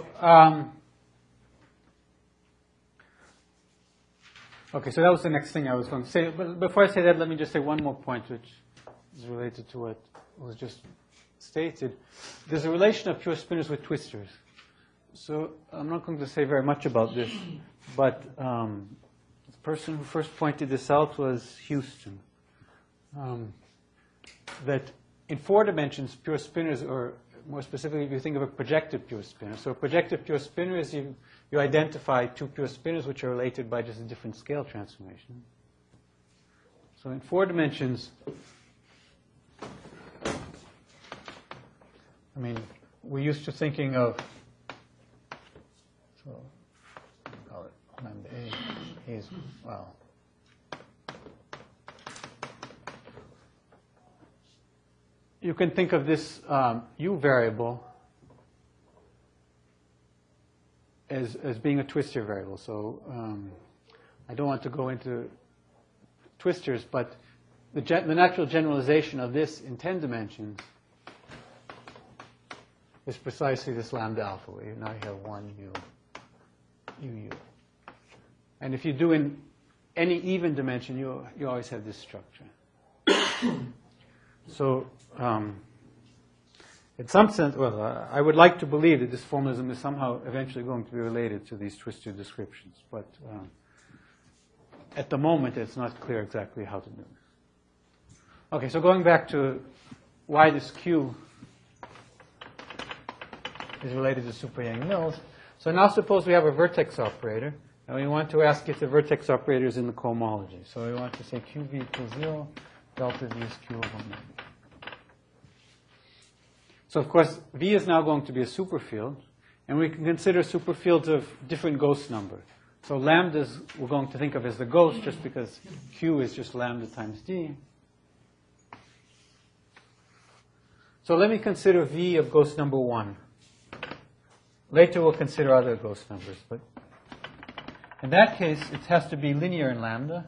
that was the next thing I was going to say. But before I say that, let me just say one more point, which is related to what was just stated. There's a relation of pure spinors with twistors. So I'm not going to say very much about this, but the person who first pointed this out was Houston. That in 4 dimensions, pure spinors, or more specifically, if you think of a projective pure spinor. So a projective pure spinor is you identify 2 pure spinors which are related by just a different scale transformation. So in 4 dimensions, I mean, we're used to thinking of, so call it lambda A is, well, you can think of this u variable as being a twistor variable. So I don't want to go into twistors, but the natural generalization of this in 10 dimensions is precisely this lambda alpha, where now you have 1 u, u, u. And if you do in any even dimension, you always have this structure. So, in some sense, well, I would like to believe that this formalism is somehow eventually going to be related to these twisted descriptions, but at the moment it's not clear exactly how to do it. Okay, so going back to why this Q is related to super Yang-Mills. So now suppose we have a vertex operator, and we want to ask if the vertex operator is in the cohomology. So we want to say QV equals 0, delta V is Q over omega. So of course, V is now going to be a superfield, and we can consider superfields of different ghost number. So lambdas we're going to think of as the ghost just because Q is just lambda times D. So let me consider V of ghost number 1. Later we'll consider other ghost numbers, but in that case it has to be linear in lambda.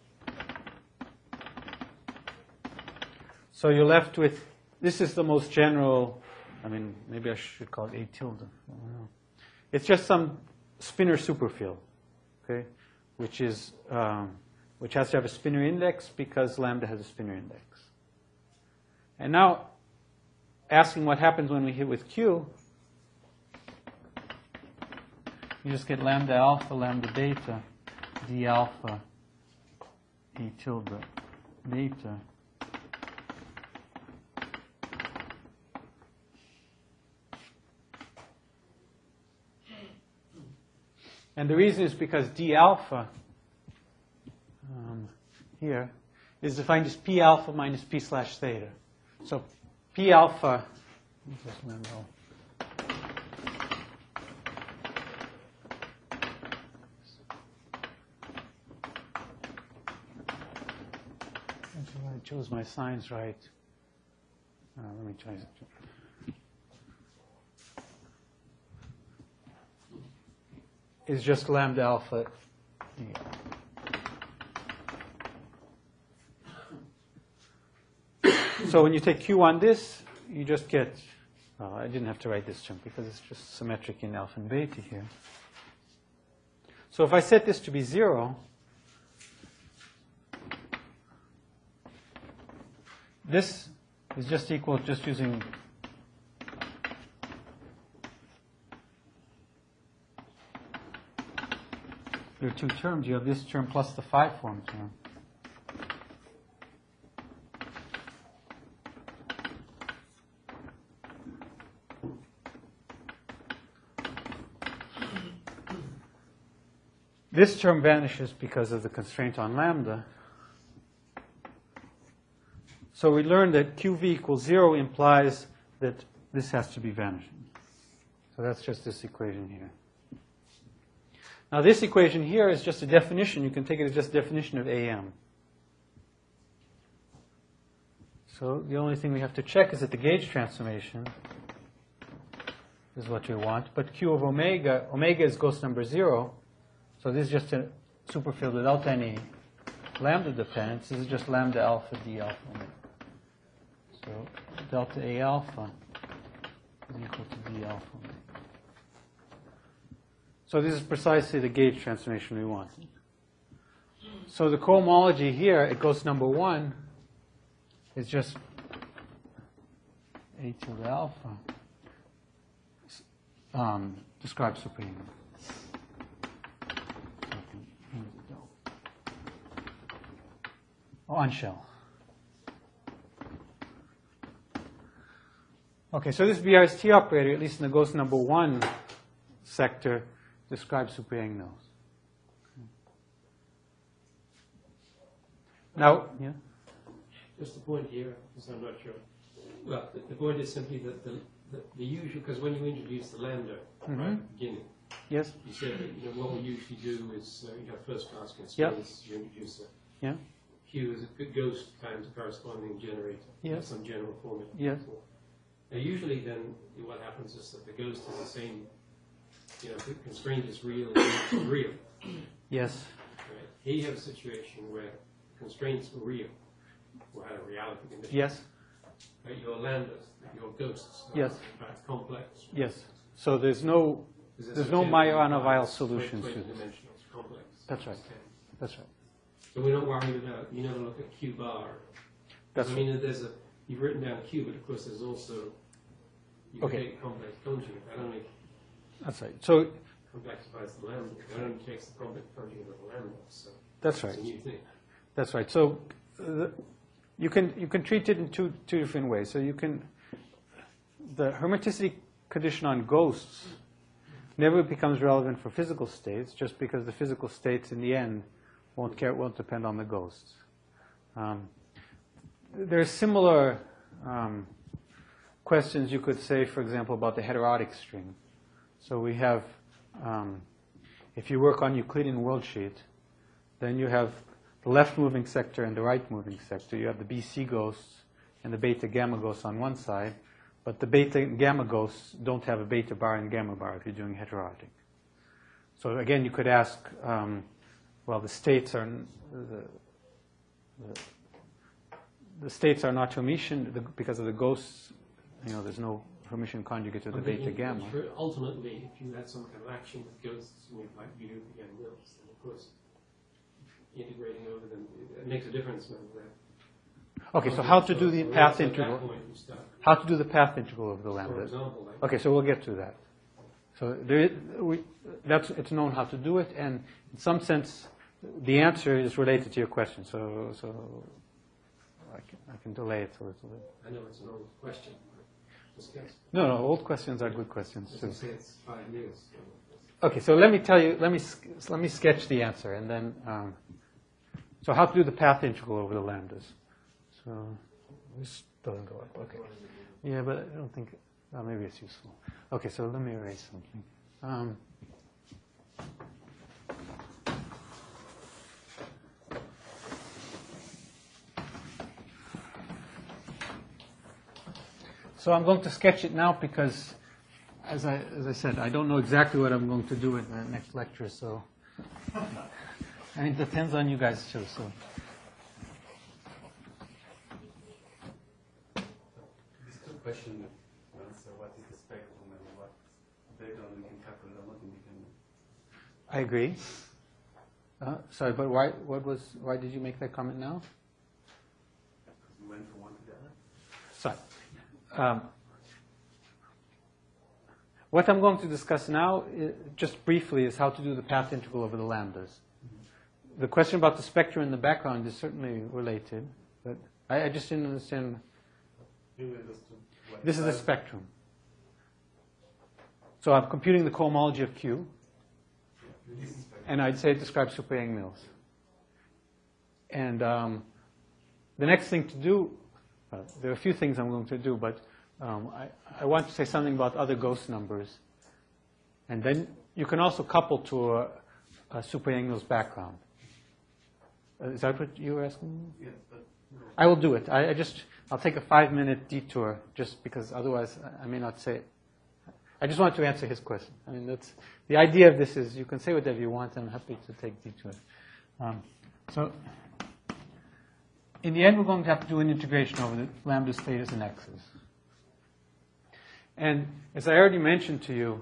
So you're left with, this is the most general, I mean, maybe I should call it A tilde. I don't know. It's just some spinor superfield, okay, which has to have a spinor index because lambda has a spinor index. And now, asking what happens when we hit with Q, you just get lambda alpha, lambda beta, d alpha, A tilde, beta. And the reason is because d alpha here is defined as p alpha minus p slash theta. So p alpha, I chose my signs right. Let me try it. Is just lambda alpha. So when you take Q on this, you just get, I didn't have to write this term because it's just symmetric in alpha and beta here. So if I set this to be 0, this is just equal, just using there are two terms. You have this term plus the 5-form term. This term vanishes because of the constraint on lambda. So we learned that QV equals 0 implies that this has to be vanishing. So that's just this equation here. Now this equation here is just a definition. You can take it as just a definition of AM. So the only thing we have to check is that the gauge transformation is what we want. But Q of omega, omega is ghost number 0. So this is just a superfield without any lambda dependence. This is just lambda alpha d alpha omega. So delta A alpha is equal to d alpha omega. So this is precisely the gauge transformation we want. So the cohomology here at ghost number 1 is just A tilde alpha describes supreme. On shell. Okay, so this BRST operator, at least in the ghost number 1 sector, describes super Yang-Mills. Now, yeah? Just the point here, because I'm not sure. Well, the point is simply that the usual, because when you introduce the lambda right at the beginning, Yes? you said that what we usually do is you have first class constraints, you introduce Yeah? Q as a ghost times a corresponding generator. Yes. That's some general formula. Yes. Now, usually then what happens is that the ghost is the same, the constraint is real, it's real. Yes. Right? Here you have a situation where constraints are real, or had a reality condition. Yes. Right? Your lambdas, your ghosts, are Yes. in fact complex. Yes. So there's no Majorana-Weil solutions to this. Dimensional, it's complex. That's right. Okay. That's right. So we're not worried about, you never look at Q bar. That's I mean, you've written down Q, but of course there's also, you Okay. take complex conjugate. That only That's right. So complexifies the lambda. That only takes the complex conjugate of the lambda. So that's it's right. a new thing. That's right. So you can treat it in two different ways. So you can, the hermiticity condition on ghosts never becomes relevant for physical states, just because the physical states in the end won't depend on the ghosts. There are similar questions you could say, for example, about the heterotic string. So we have, if you work on Euclidean worldsheet, then you have the left moving sector and the right moving sector. You have the BC ghosts and the beta gamma ghosts on one side, but the beta and gamma ghosts don't have a beta bar and gamma bar if you're doing heterotic. So again, you could ask, well, the states are the states are not Hermitian because of the ghosts. You know, there's no Hermitian conjugate to the I'm beta thinking, gamma. ultimately, if you had some kind of action with ghosts, like you do with the Yang-Mills, then of course, integrating over them, it makes a difference when that. Okay, so how to do the path At that integral? point you start. How to do the path integral of the For lambda? example, like, Okay, so we'll get to that. So it's known how to do it, and in some sense, the answer is related to your question. So I can delay it a little bit. I know it's an old question, but just guess. No, old questions are good questions As too. I say, it's 5 years. Okay, so let me tell you. Let me sketch the answer, and then so how to do the path integral over the lambdas. So this doesn't go up. Okay. Yeah, but I don't think. Maybe it's useful. Okay, so let me erase something. So I'm going to sketch it now because, as I said, I don't know exactly what I'm going to do in the next lecture. So, and it depends on you guys too. So. These two questions answer what is the spectrum and what background we can calculate or not independent. I agree. Sorry, but why did you make that comment now? Because we went from one to the other. Sorry. What I'm going to discuss now, just briefly, is how to do the path integral over the lambdas. The question about the spectrum in the background is certainly related, but I just didn't understand. You understood what This is a spectrum. So I'm computing the cohomology of Q, this is spectrum. and I'd say it describes super Yang-Mills. And the next thing to do, there are a few things I'm going to do, but I want to say something about other ghost numbers. And then you can also couple to a super Yang-Mills background. Is that what you were asking? Yes, but no. I will do it. I'll take a 5-minute detour just because otherwise I may not say it. I just want to answer his question. I mean, that's the idea of this is you can say whatever you want. I'm happy to take detours. So in the end, we're going to have to do an integration over the lambdas, thetas, and x's. And as I already mentioned to you,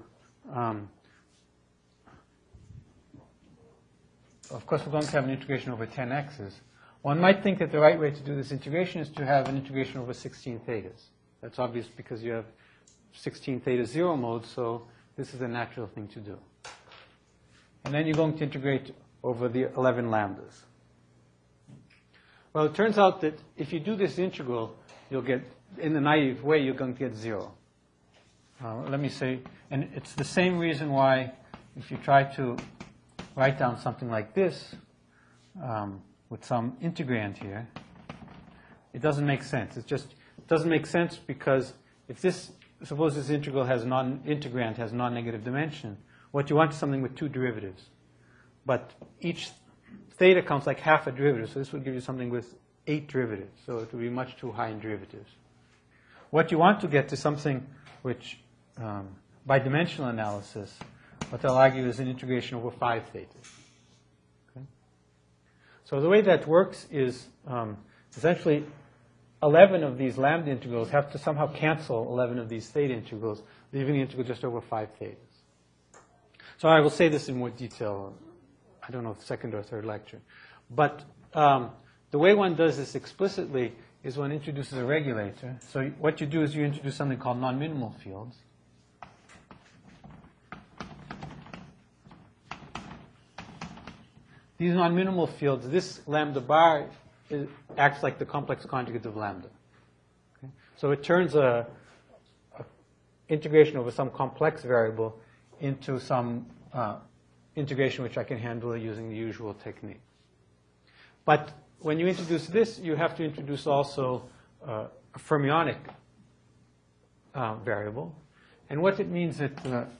of course, we're going to have an integration over 10 x's. One might think that the right way to do this integration is to have an integration over 16 thetas. That's obvious because you have 16 theta zero modes, so this is a natural thing to do. And then you're going to integrate over the 11 lambdas. Well, it turns out that if you do this integral, you'll get, in the naive way, you're going to get 0. Let me say, and it's the same reason why if you try to write down something like this with some integrand here, it doesn't make sense. It doesn't make sense because if this, suppose this integral has integrand has non-negative dimension, what you want is something with 2 derivatives. But each theta counts like half a derivative, so this would give you something with 8 derivatives. So it would be much too high in derivatives. What you want to get is something which, by dimensional analysis, what they'll argue is an integration over 5 thetas. Okay? So the way that works is essentially 11 of these lambda integrals have to somehow cancel 11 of these theta integrals, leaving the integral just over 5 thetas. So I will say this in more detail. I don't know if second or third lecture. But the way one does this explicitly is one introduces a regulator. So what you do is you introduce something called non-minimal fields. These non-minimal fields, this lambda bar acts like the complex conjugate of lambda. Okay? So it turns a integration over some complex variable into some integration which I can handle using the usual technique. But when you introduce this, you have to introduce also a fermionic variable. And what it means that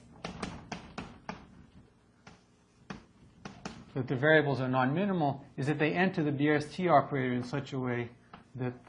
the variables are non-minimal is that they enter the BRST operator in such a way that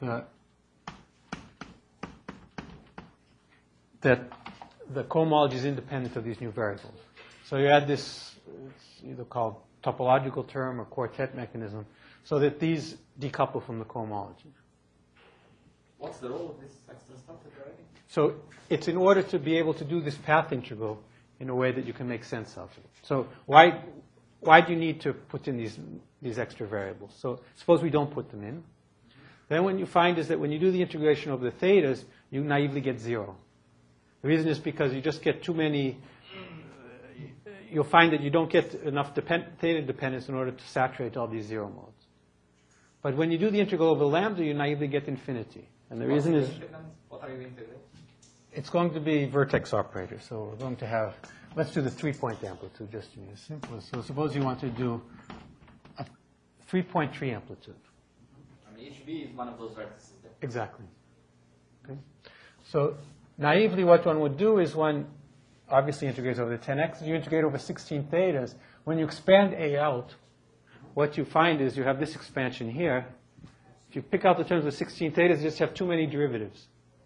the cohomology is independent of these new variables. So you add this, it's either called topological term or quartet mechanism, so that these decouple from the cohomology. What's the role of this extra stuff that you're writing? So it's in order to be able to do this path integral in a way that you can make sense of it. So why do you need to put in these extra variables? So suppose we don't put them in. Then what you find is that when you do the integration over the thetas, you naively get 0. The reason is because you just get too many, you'll find that you don't get enough theta dependence in order to saturate all these 0 modes. But when you do the integral over lambda, you naively get infinity. And the reason is, What are you integrating? it's going to be vertex operators. So we're going to have, let's do the 3-point amplitude just to be as simple. So suppose you want to do a 3.3 amplitude. I mean, each B is one of those vertices there. Exactly. Okay. So naively what one would do is one obviously integrates over the 10x. You integrate over 16 thetas. When you expand A out, what you find is you have this expansion here. If you pick out the terms of 16 thetas, you just have too many derivatives.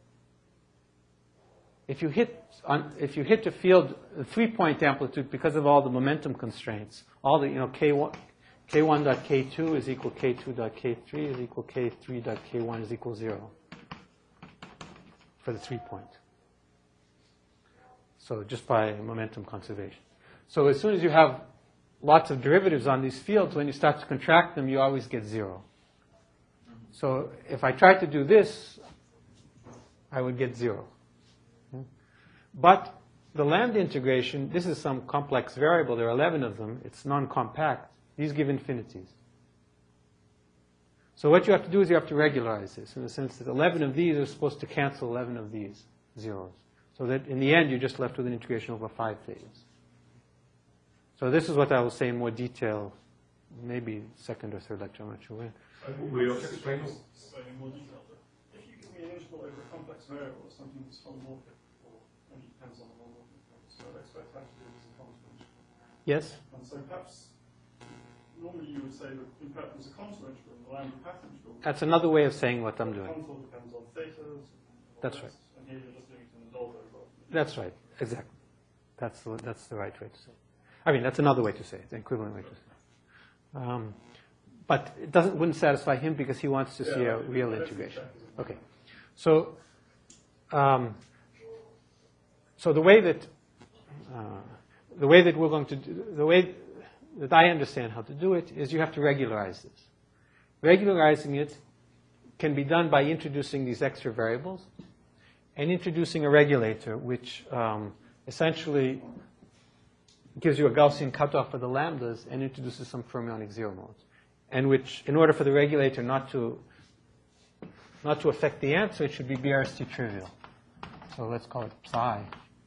If you hit the field, the 3-point amplitude, because of all the momentum constraints, all the, k1.k2 is equal k2.k3 is equal k3.k1 is equal 0 for the 3-point. So just by momentum conservation. So as soon as you have lots of derivatives on these fields, when you start to contract them, you always get 0. So if I tried to do this, I would get 0. But the lambda integration, this is some complex variable. There are 11 of them. It's non-compact. These give infinities. So what you have to do is you have to regularize this in the sense that 11 of these are supposed to cancel 11 of these zeros. So that in the end, you're just left with an integration over 5 thetas. So this is what I will say in more detail, maybe second or third lecture, I'm not sure when. We also explain Slightly more detail, but if you give me an integral over a complex variable, something that's homomorphic, or only depends on the homomorphic variable, so I expect that to do with a contour integral. Yes? And so perhaps, normally you would say that in fact there's a contour integral and the lambda path integral. That's another way of saying what I'm The doing. contour depends on thetas. And That's rest, and here you're just doing it in the Dolbeault rather than- That's right, exactly. That's the right way to say it. I mean, that's another way to say it, the equivalent way to say it. But it wouldn't satisfy him because he wants to see a real integration. Okay. So, so the way that we're going to do, the way that I understand how to do it is you have to regularize this. Regularizing it can be done by introducing these extra variables and introducing a regulator which essentially gives you a Gaussian cutoff for the lambdas and introduces some fermionic 0 modes. And which, in order for the regulator not to affect the answer, it should be BRST trivial. So let's call it psi.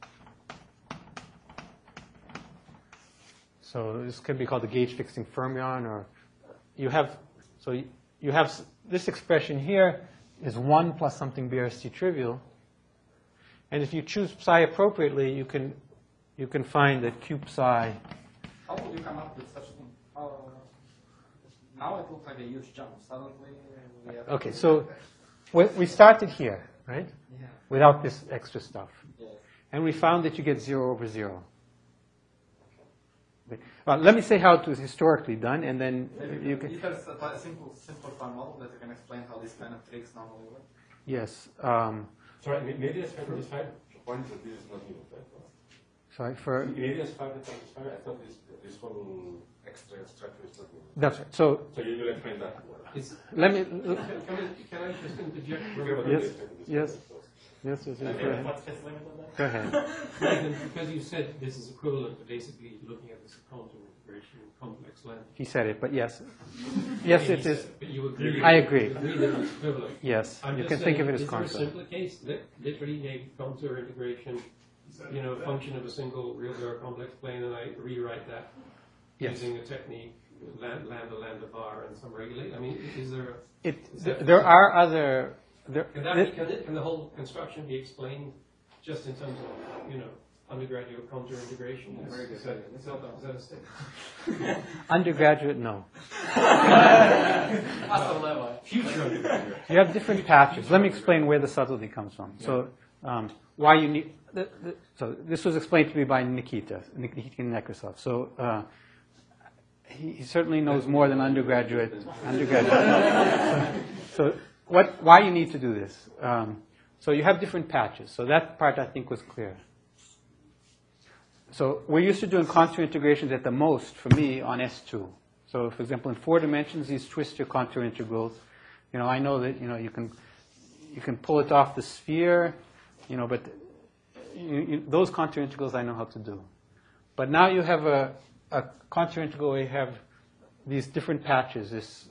So this can be called the gauge fixing fermion, or you have this expression here is 1 plus something BRST trivial. And if you choose psi appropriately, you can find that q psi. How would you come up with such a thing? Now it looks like a huge jump. Suddenly we have... Okay, so we started here, right? Yeah. Without this extra stuff. Yeah. And we found that you get 0 over 0. Okay. Well, let me say how it was historically done, and then you can... Is there a simpler model that you can explain how these kind of tricks normally work? Yes. Sorry, maybe as far as this point that this is not new, right? Sorry, for... Maybe as far as I thought this whole extra structure is working. That's right. So So you'll explain that. let me. Can I just interject? Yes. Yes. Yes. Yes. Yes. Go ahead. What's his limit on that? Go ahead. Nathan, because you said this is equivalent to basically looking at this counter integration in complex land. He said it, but yes, yes, it is. But you agree. I agree. You agree that it's equivalent. Yes, I'm you just can think of saying, it as is there a concept. simpler case? Literally a counter integration, a function of a single real or complex plane, and I rewrite that Yes. using a technique, lambda bar, and some regulate. I mean, is there? There are other. Can the whole construction be explained just in terms of undergraduate counter integration? Very good. Is that a statement? Undergraduate, no. Hasta level. Future undergraduate. You have different patches. Let me explain where the subtlety comes from. So, why you need. So this was explained to me by Nikita Nekrasov. So he certainly knows more than undergraduate. So why you need to do this? So you have different patches. So that part I think was clear. So we're used to doing contour integrations at the most, for me, on S2. So for example, in 4 dimensions, these twist your contour integrals. I know that you can pull it off the sphere, but those contour integrals I know how to do. But now you have a contour integral where you have these different patches. This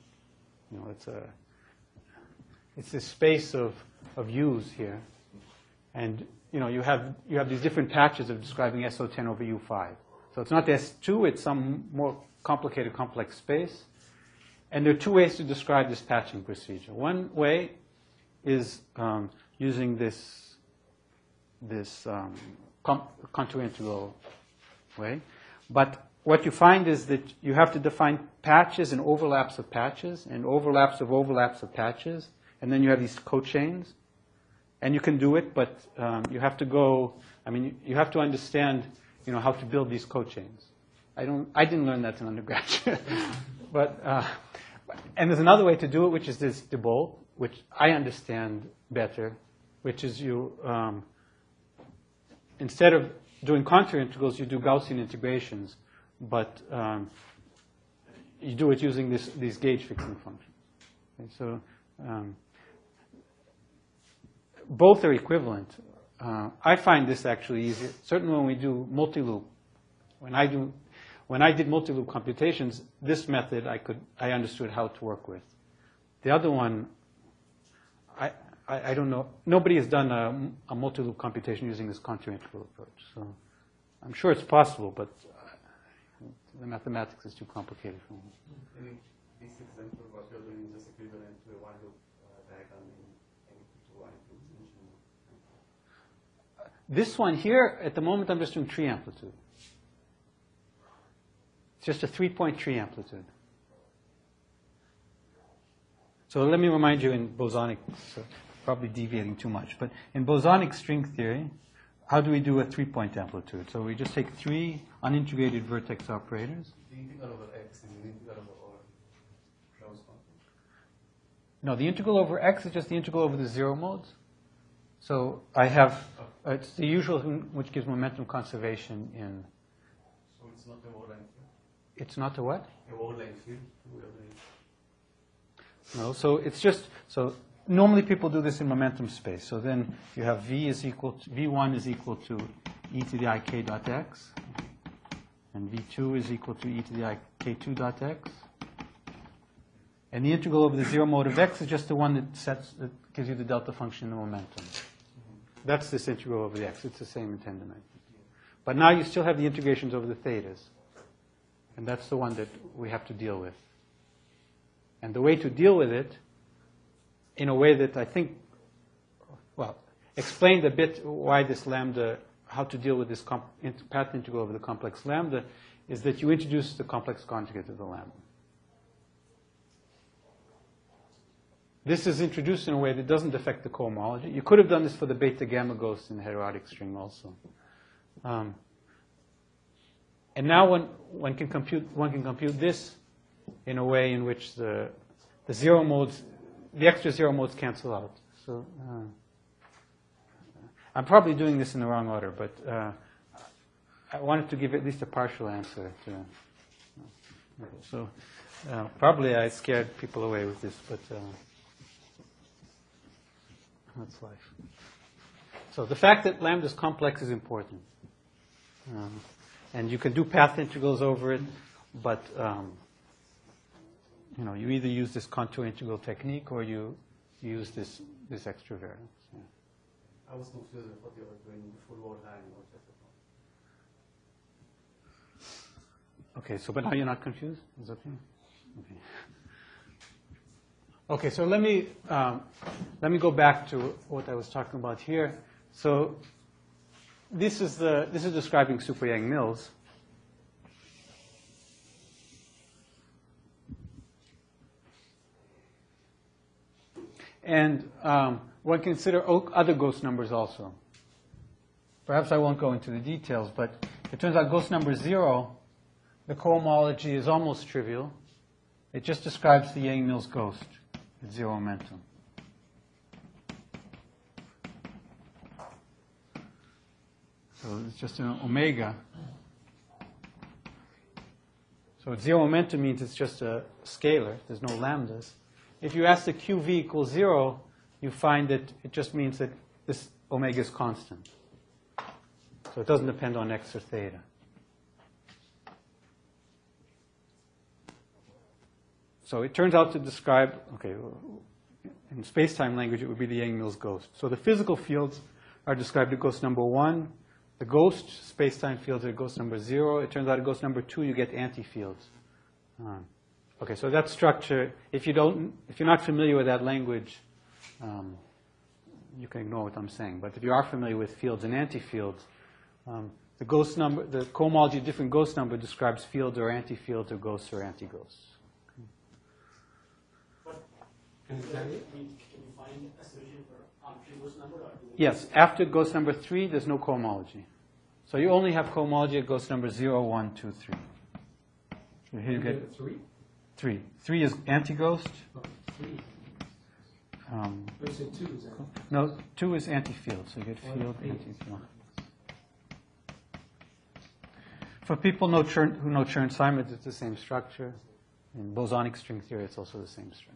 it's this space of U's here, and you have these different patches of describing SO10 over U5. So it's not S2; it's some more complicated, complex space. And there are 2 ways to describe this patching procedure. One way is using this contour integral way. But what you find is that you have to define patches and overlaps of patches and overlaps of overlaps of patches. And then you have these cochains. And you can do it, but you have to you have to understand, how to build these cochains. I didn't learn that in undergraduate. And there's another way to do it, which is this de Bolt, which I understand better, which is instead of doing contour integrals, you do Gaussian integrations, but you do it using these gauge fixing functions. Okay, so both are equivalent. I find this actually easier. Certainly when we do multi-loop, when I did multi-loop computations, this method I understood how to work with. The other one, I don't know. Nobody has done a multi-loop computation using this contour integral approach. So I'm sure it's possible, but the mathematics is too complicated for me. In this example, what you're doing is just equivalent to a one-loop diagram in This one here, at the moment, I'm just doing tree amplitude. It's just a 3-point tree amplitude. So let me remind you in bosonic, so probably deviating too much, but in bosonic string theory, how do we do a 3-point amplitude? So we just take 3 unintegrated vertex operators. The integral over x is an integral over closed function. No, the integral over x is just the integral over the 0 modes. So I have, it's the usual which gives momentum conservation in. So it's not a whole length field? It's not a what? A whole length field? No, so it's just, so normally people do this in momentum space. So then you have V1 is equal to e to the I k dot x, and V2 is equal to e to the I k2 dot x. And the integral over the 0 mode of x is just the one that gives you the delta function in the momentum. That's this integral over the x. It's the same in tendonite. But now you still have the integrations over the thetas. And that's the one that we have to deal with. And the way to deal with it, in a way that I think, explained a bit why this lambda, how to deal with this path integral over the complex lambda, is that you introduce the complex conjugate of the lambda. This is introduced in a way that doesn't affect the cohomology. You could have done this for the beta-gamma ghost in the heterotic string also. And now one can compute this in a way in which the 0 modes, the extra 0 modes cancel out. So I'm probably doing this in the wrong order, but I wanted to give at least a partial answer to. So probably I scared people away with this, but that's life. So the fact that lambda is complex is important. And you can do path integrals over it, but you either use this contour integral technique or you use this extra variance. Yeah. I was confused with what you were doing in the full wall line. Okay, but now you're not confused? Is okay? Okay, so let me go back to what I was talking about here. So this is describing super Yang-Mills. And one can consider other ghost numbers also. Perhaps I won't go into the details, but it turns out ghost number 0, the cohomology is almost trivial. It just describes the Yang-Mills ghost at 0 momentum. So it's just an omega. So 0 momentum means it's just a scalar. There's no lambdas. If you ask the QV equals 0, you find that it just means that this omega is constant. So it doesn't depend on x or theta. So it turns out to describe, in space-time language, it would be the Yang-Mills ghost. So the physical fields are described at ghost number 1. The ghost space-time fields are at ghost number 0. It turns out at ghost number 2, you get anti-fields. Okay, so that structure, if you're not familiar with that language, you can ignore what I'm saying. But if you are familiar with fields and anti-fields, the cohomology of different ghost number describes fields or anti-fields or ghosts or anti-ghosts. Can you find a solution for after ghost number? Or Yes, after ghost number 3, there's no cohomology. So you only have cohomology at ghost number 0, 1, 2, 3. So here you get 3? 3. 3 is anti-ghost. Oh, 3. You said 2 is that? No, 2 is anti-field, so you get field, anti-field. For people who know Chern-Simons, it's the same structure. In bosonic string theory, it's also the same structure.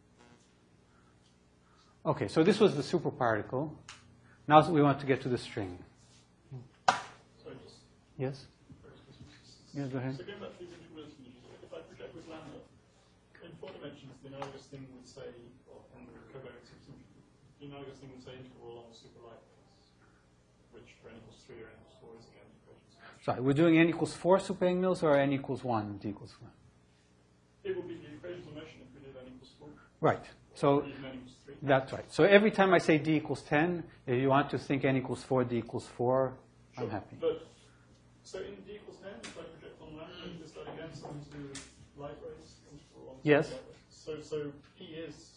Okay, so this was the superparticle. Now we want to get to the string. Sorry, just Yes? Yeah, go ahead. So going back to these integrals, if I project with lambda, in 4 dimensions, the analogous thing would say, or on the covariance system, the analogous thing would say integral along a superlight base, which for n equals 3 or n equals 4 is again equations. Sorry, we're doing n equals 4 super Yang-Mills or n equals 1, d equals 1? It would be the equations of motion if we did n equals 4. Right. So Or even n equals 3. that's right. So every time I say d equals 10, if you want to think n equals 4, d equals 4, I'm happy. But, so in d equals 10, if I project on lambda, is that again something to do with light rays? Integral along Yes. light rays? So P is,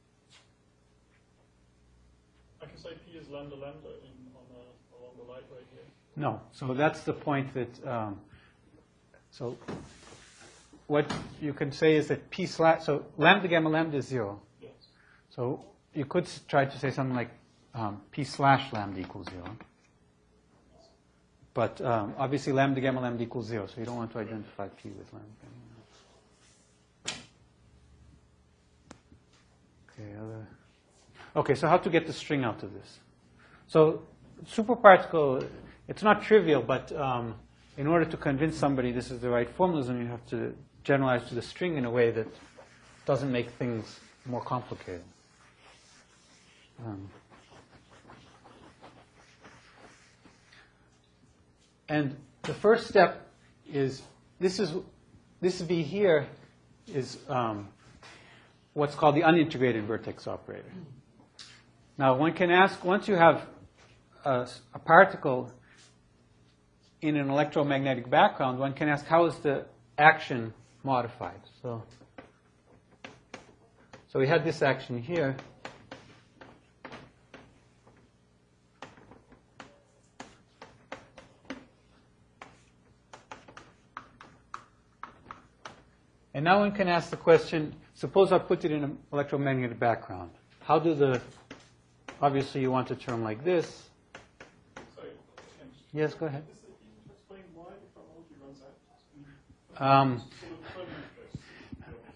I can say P is lambda lambda along the light ray here. No. So that's the point that, so what you can say is that p slash, so lambda gamma lambda is 0. Yes. So you could try to say something like p slash lambda equals 0. But obviously lambda gamma lambda equals 0, so you don't want to identify p with lambda gamma. Okay, so how to get the string out of this? So superparticle, it's not trivial, but in order to convince somebody this is the right formalism, you have to generalize to the string in a way that doesn't make things more complicated. And the first step is this V here is what's called the unintegrated vertex operator. Now one can ask, once you have a particle in an electromagnetic background, one can ask how is the action modified. So we had this action here. And now one can ask the question, suppose I put it in an electromagnetic background. How do obviously you want a term like this. Sorry, Yes, go ahead. can you explain why the chronology runs out? Um, Sort of determine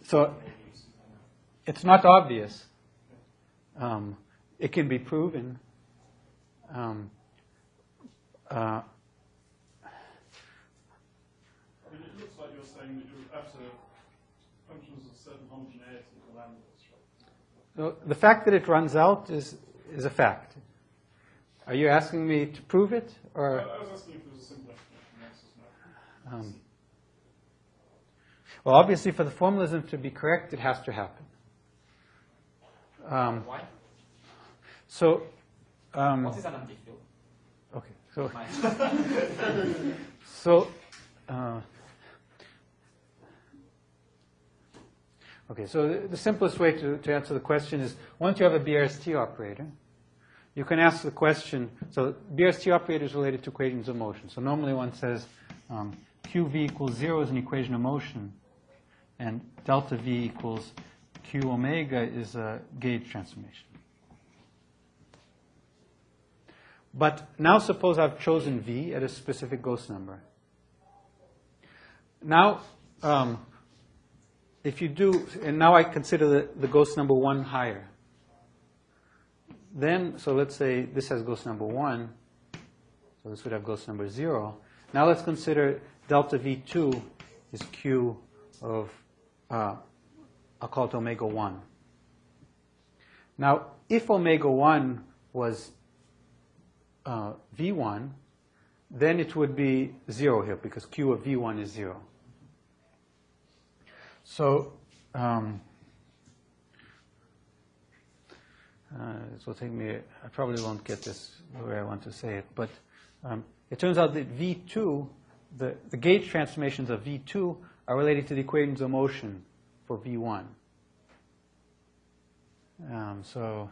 So it's not obvious. It can be proven. I mean, it looks like you're saying that you're after functions of certain homogeneity to lambdas, right? So the fact that it runs out is a fact. Are you asking me to prove it, or? I was asking if there was a simple explanation. Yes, or no. Well, obviously, for the formalism to be correct, it has to happen. Why? So, What is an antifield? okay. So, Mine. so, okay. So the simplest way to answer the question is: once you have a BRST operator, you can ask the question. So BRST operator is related to equations of motion. So normally one says QV equals 0 is an equation of motion, and delta V equals Q omega is a gauge transformation. But now suppose I've chosen V at a specific Gauss number. Now, if you do, and now I consider the Gauss number 1 higher. Then, so let's say this has Gauss number 1, so this would have Gauss number 0. Now let's consider delta V2 is Q of, I'll call it omega 1. Now, if omega 1 was V1, then it would be 0 here, because Q of V1 is 0. So, this will take me, I probably won't get this the way I want to say it, but it turns out that V2, the gauge transformations of V2 are related to the equations of motion for V1. So,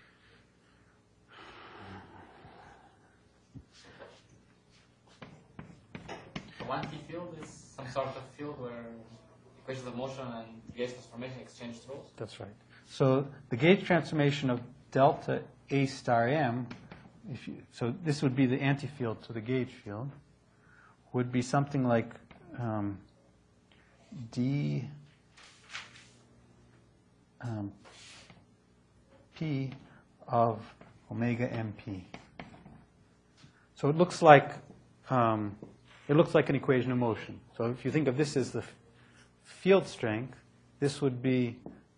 One field is some sort of field where equations of motion and gauge transformation exchange rules. that's right. So the gauge transformation of delta A star M, so this would be the antifield to the gauge field, would be something like d p of omega MP. So it looks like an equation of motion. So if you think of this as the field strength, this would be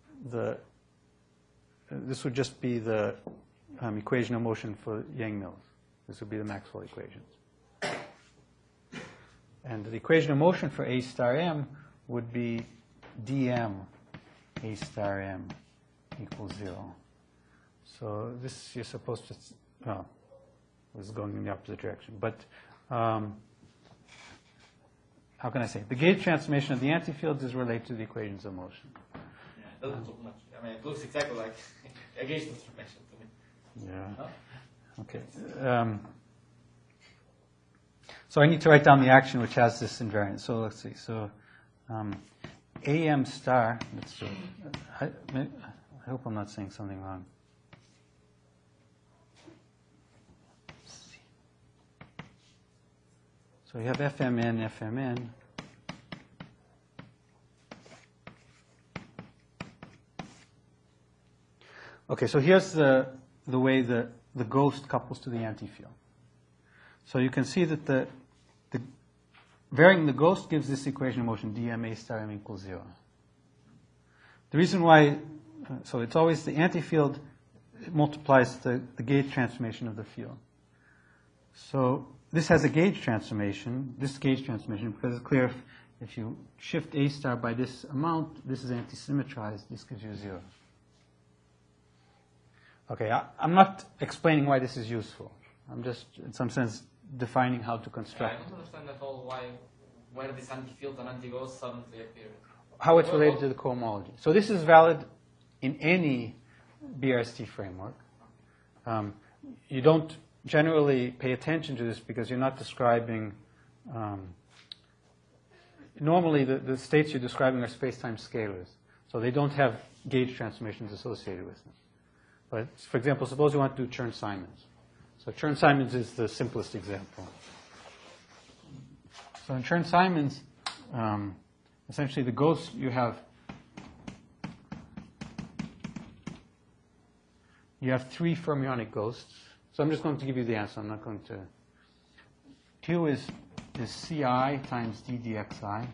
this would just be the equation of motion for Yang-Mills. This would be the Maxwell equations. And the equation of motion for A star M would be dm A star M equals 0. So this you're supposed to, was going in the opposite direction. But how can I say? The gauge transformation of the antifields is related to the equations of motion. Yeah, it doesn't look much. I mean, it looks exactly like a gauge transformation to me. Yeah. No? Okay. So I need to write down the action which has this invariant. So let's see. So AM star, let's do it. I hope I'm not saying something wrong. Let's see. So you have FMN, FMN. Okay, so here's the way the ghost couples to the antifield. So you can see that the varying the ghost gives this equation of motion dm A star M equals 0. The reason why, so it's always the antifield multiplies the gauge transformation of the field. So this has a gauge transformation, because it's clear if you shift A star by this amount, this is anti-symmetrized, this gives you 0. Okay, I'm not explaining why this is useful. I'm just, in some sense, defining how to I construct it. don't understand at all where this antifield and anti-ghost suddenly appear. How it's related to the cohomology. So this is valid in any BRST framework. You don't generally pay attention to this because you're not describing... normally, the states you're describing are space-time scalars. So they don't have gauge transformations associated with them. But, for example, suppose you want to do Chern-Simons. So Chern-Simons is the simplest example. So in Chern-Simons, essentially the ghost, you have you have 3 fermionic ghosts. So I'm just going to give you the answer. I'm not going to. Q is Ci times d dxi.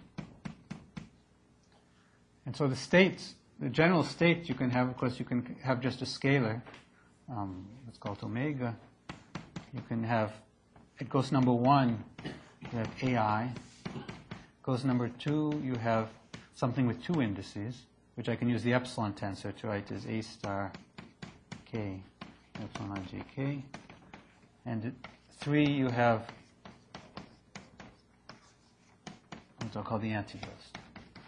And so the states, the general state you can have, of course, you can have just a scalar. Let's call it omega. You can have, at ghost number 1, you have AI. Ghost number 2, you have something with 2 indices, which I can use the epsilon tensor to write as A star k epsilon I j k. And at 3, you have what I'll call the anti-ghost.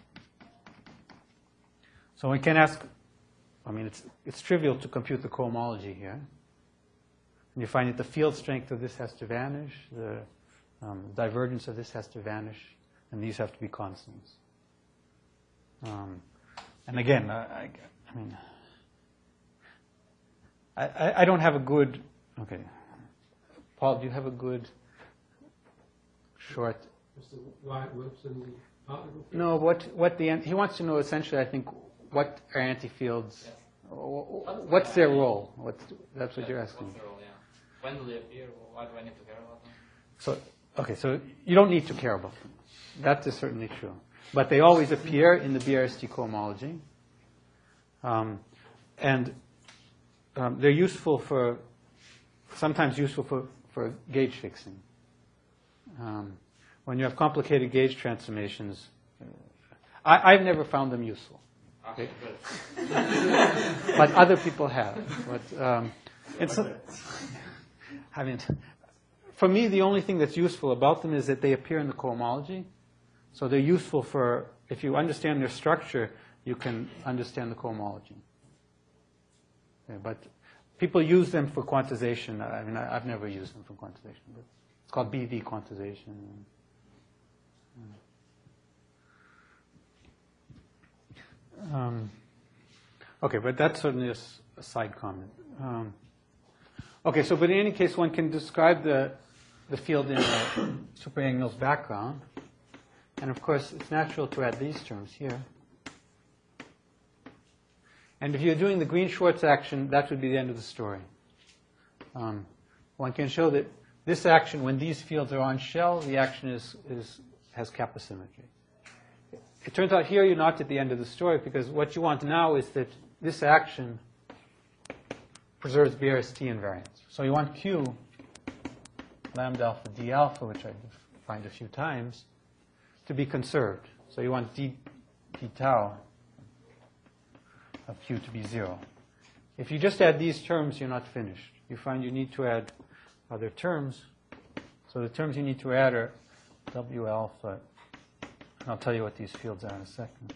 So we can ask, I mean, it's trivial to compute the cohomology here. And you find that the field strength of this has to vanish, the divergence of this has to vanish, and these have to be constants. And again, I mean, I don't have a good, okay. Paul, do you have a good short? Mr. Wilson, the particle field? No, he wants to know essentially, I think, what are antifields, what's their role? That's what you're asking. What's their role, yeah. When do they appear? Why do I need to care about them? So you don't need to care about them. That is certainly true. But they always appear in the BRST cohomology. And they're useful sometimes useful for gauge fixing. When you have complicated gauge transformations, I've never found them useful. Okay, good. But other people have. I mean, for me, the only thing that's useful about them is that they appear in the cohomology. So they're useful if you understand their structure, you can understand the cohomology. Okay, but people use them for quantization. I mean, I've never used them for quantization. But it's called BV quantization. Okay, but that's certainly a side comment. Okay, so but in any case, one can describe the field in a super Yang-Mills background. And of course, it's natural to add these terms here. And if you're doing the Green-Schwarz action, that would be the end of the story. One can show that this action, when these fields are on shell, the action has kappa symmetry. It turns out here you're not at the end of the story, because what you want now is that this action preserves BRST invariance. So you want Q, lambda alpha d alpha, which I defined a few times, to be conserved. So you want d tau of Q to be 0. If you just add these terms, you're not finished. You find you need to add other terms. So the terms you need to add are W alpha. I'll tell you what these fields are in a second.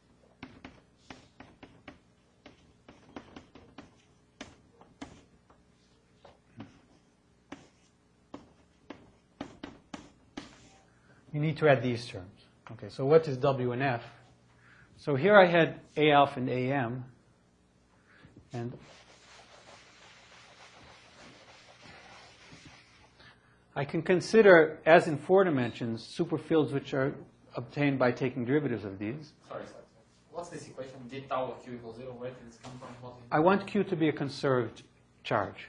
You need to add these terms. Okay, so what is W and F? So here I had A alpha and AM, and I can consider, as in 4 dimensions, superfields which are obtained by taking derivatives of these. Sorry. What's this equation? D tau of Q equals 0. Where did this come from? I want Q to be a conserved charge.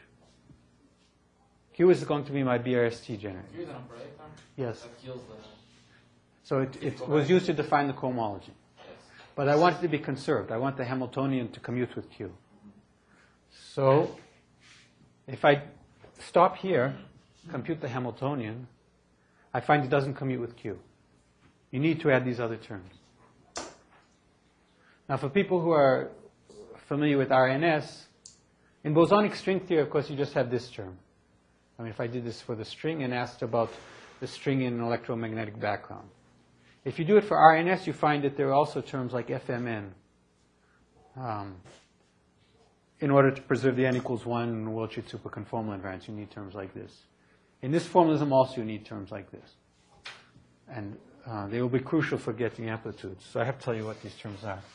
Q is going to be my BRST generator. Q is an operator? Yes. That kills the... So it was used to define the cohomology. Yes. But I want it to be conserved. I want the Hamiltonian to commute with Q. So if I stop here, compute the Hamiltonian, I find it doesn't commute with Q. You need to add these other terms. Now, for people who are familiar with RNS, in bosonic string theory, of course, you just have this term. I mean, if I did this for the string and asked about the string in an electromagnetic background. If you do it for RNS, you find that there are also terms like FMN. In order to preserve the n equals 1 Wiltshire superconformal invariance, you need terms like this. In this formalism also you need terms like this. And they will be crucial for getting amplitudes. So I have to tell you what these terms are.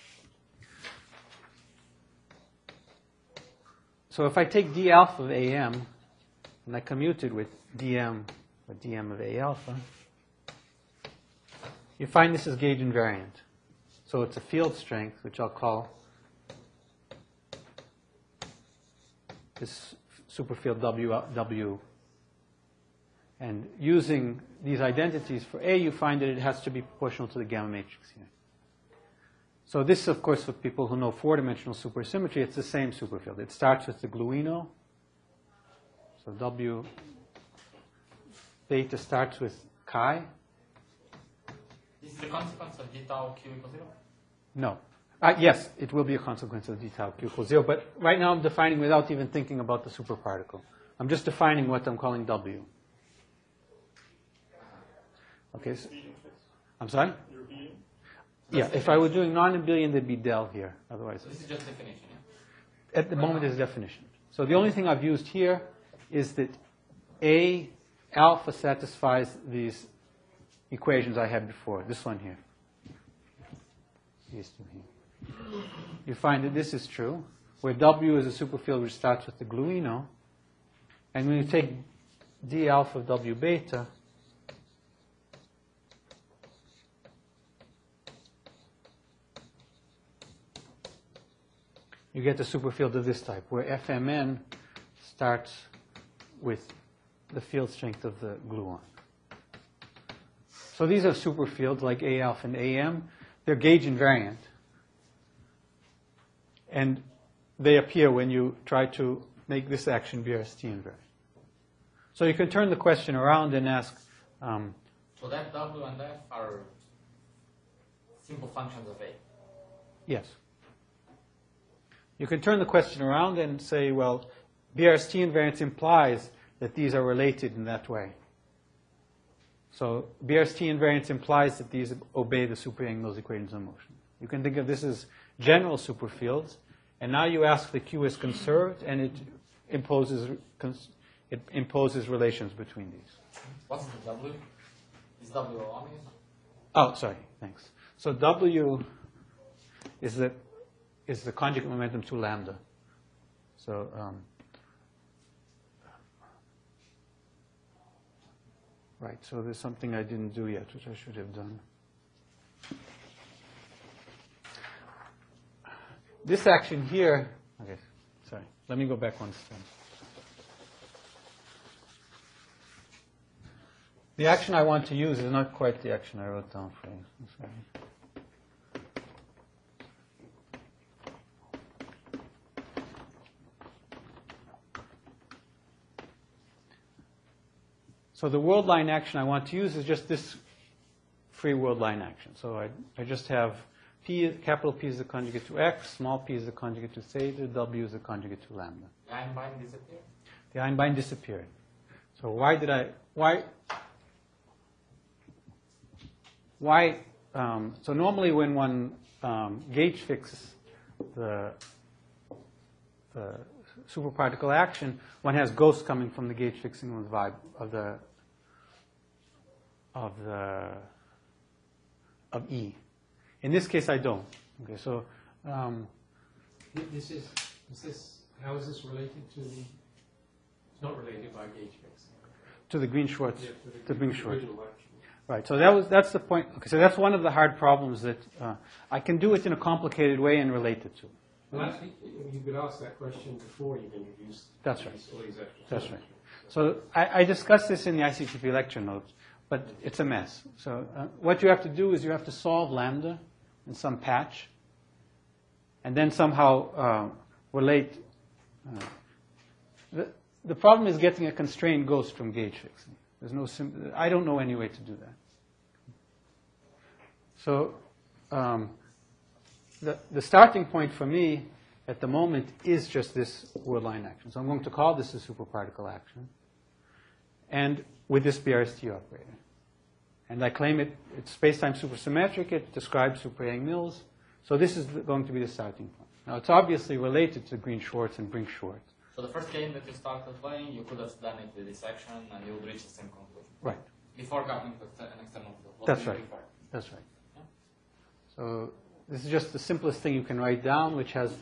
So if I take d alpha of AM, and I commute it with dm, or dm of A alpha, you find this is gauge invariant. So it's a field strength, which I'll call this superfield W. And using these identities for A, you find that it has to be proportional to the gamma matrix here. So this, of course, for people who know four-dimensional supersymmetry, it's the same superfield. It starts with the gluino. So W beta starts with chi. This is the consequence of d tau q equals 0? No. Yes, it will be a consequence of d tau q equals 0, but right now I'm defining without even thinking about the superparticle. I'm just defining what I'm calling W. Okay, so, I'm sorry? European? Yeah, if I were doing non-abelian, there'd be del here. Otherwise, So this is just definition, yeah? at the moment is definition. So the only thing I've used here is that A alpha satisfies these equations I had before. This one here. These two here. You find that this is true, where W is a superfield which starts with the gluino. And when you take d alpha of W beta, you get a superfield of this type, where Fmn starts with the field strength of the gluon. So these are superfields like A alpha and AM. They're gauge invariant. And they appear when you try to make this action BRST invariant. So you can turn the question around and ask, So that W and F are simple functions of A. yes. You can turn the question around and say, well, BRST invariance implies that these are related in that way. So BRST invariance implies that these obey the Super-Yang-Mills equations of motion. You can think of this as general superfields, and now you ask the Q is conserved, and it imposes relations between these. What's the W? Is W omega? Oh, sorry, thanks. So W is the conjugate momentum to lambda. So right, so there's something I didn't do yet, which I should have done. This action here, okay, sorry, let me go back one step. The action I want to use is not quite the action I wrote down for you. I'm sorry. So the world line action I want to use is just this free world line action. So I just have P, capital P is the conjugate to X, small p is the conjugate to theta, W is the conjugate to lambda. The Einbein disappeared? The Einbein disappeared. So so normally when one gauge fixes the superparticle action, one has ghosts coming from the gauge fixing of E. In this case, I don't. Okay, so How is this related to the, it's not related by gauge fixing. to the Green-Schwarz, to Green-Schwarz. Original action. Right. So that's the point. Okay, so that's one of the hard problems that I can do it in a complicated way and relate it to. Well, actually, you could ask that question before you've introduced That's right. all these extra That's terms. right. So I discussed this in the ICTP lecture notes, but it's a mess. So what you have to do is you have to solve lambda in some patch, and then somehow relate. The problem is getting a constrained ghost from gauge fixing. There's no I don't know any way to do that. So the starting point for me at the moment is just this world line action. So I'm going to call this a superparticle action, and with this BRST operator. And I claim it's space-time supersymmetric. It describes Super-Yang-Mills. So this is going to be the starting point. Now it's obviously related to Green-Schwarz and Brink-Schwarz. So the first game that you started playing, you could have done it with this action and you would reach the same conclusion. Right. Before going to an external field. What That's do you right. prefer? That's right. Yeah. So this is just the simplest thing you can write down, which has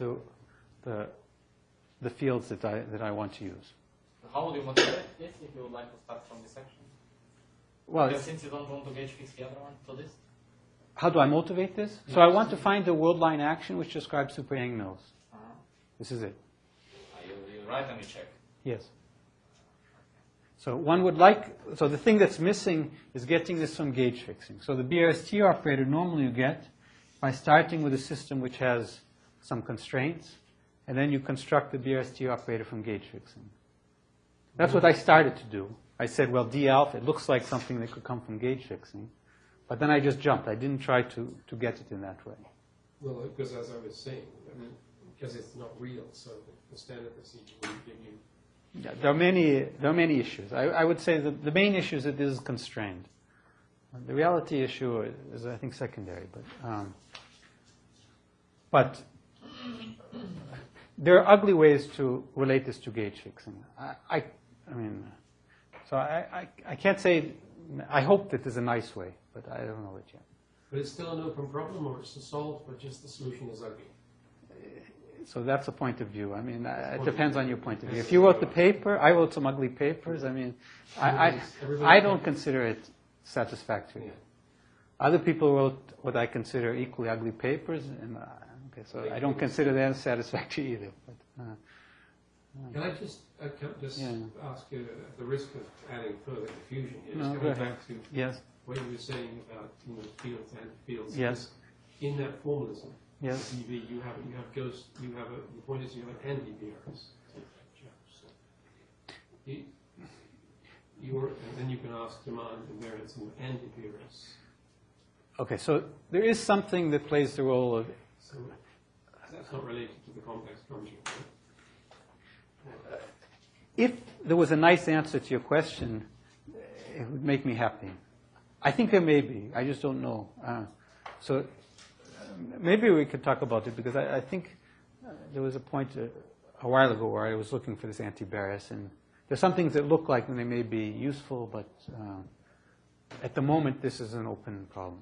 the fields that I want to use. How would you motivate this if you would like to start from this action? Well, Because since you don't want to gauge fix the other one to this? how do I motivate this? So I want to find the world line action which describes Super-Yang-Mills. Uh-huh. This is it. You right? And you check. Yes. So one would like, so the thing that's missing is getting this from gauge fixing. So the BRST operator normally you get by starting with a system which has some constraints, and then you construct the BRST operator from gauge fixing. That's what I started to do. I said, well, D alpha, it looks like something that could come from gauge fixing. But then I just jumped. I didn't try to get it in that way. Well, because as I was saying, I mean, because it's not real, so the standard procedure wouldn't give you. Yeah, there are many issues. I would say that the main issue is that this is constrained. The reality issue is, I think, secondary. But there are ugly ways to relate this to gauge fixing. I can't say. I hope that there's a nice way, but I don't know it yet. But it's still an open problem, or it's solved, but just the solution is ugly. So that's a point of view. I mean, it depends on your point of view. If you wrote the paper, I wrote some ugly papers. I mean, I don't consider it satisfactory. Yeah. Other people wrote what I consider equally ugly papers, and so I don't consider that satisfactory either. But, Can I just ask you, at the risk of adding further confusion here, No, just go going ahead. back to yes, what you were saying about fields and fields. yes, In that formalism, yes. DV, the point is you have an anti-BRS. And then you can ask demand invariance and anti-BRS. Okay, so there is something that plays the role of. So that's not related to the complex conjugate, right? If there was a nice answer to your question, it would make me happy. I think there may be. I just don't know. So maybe we could talk about it, because I think there was a point a while ago where I was looking for this anti-Barris, and there's some things that look like they may be useful, but at the moment this is an open problem.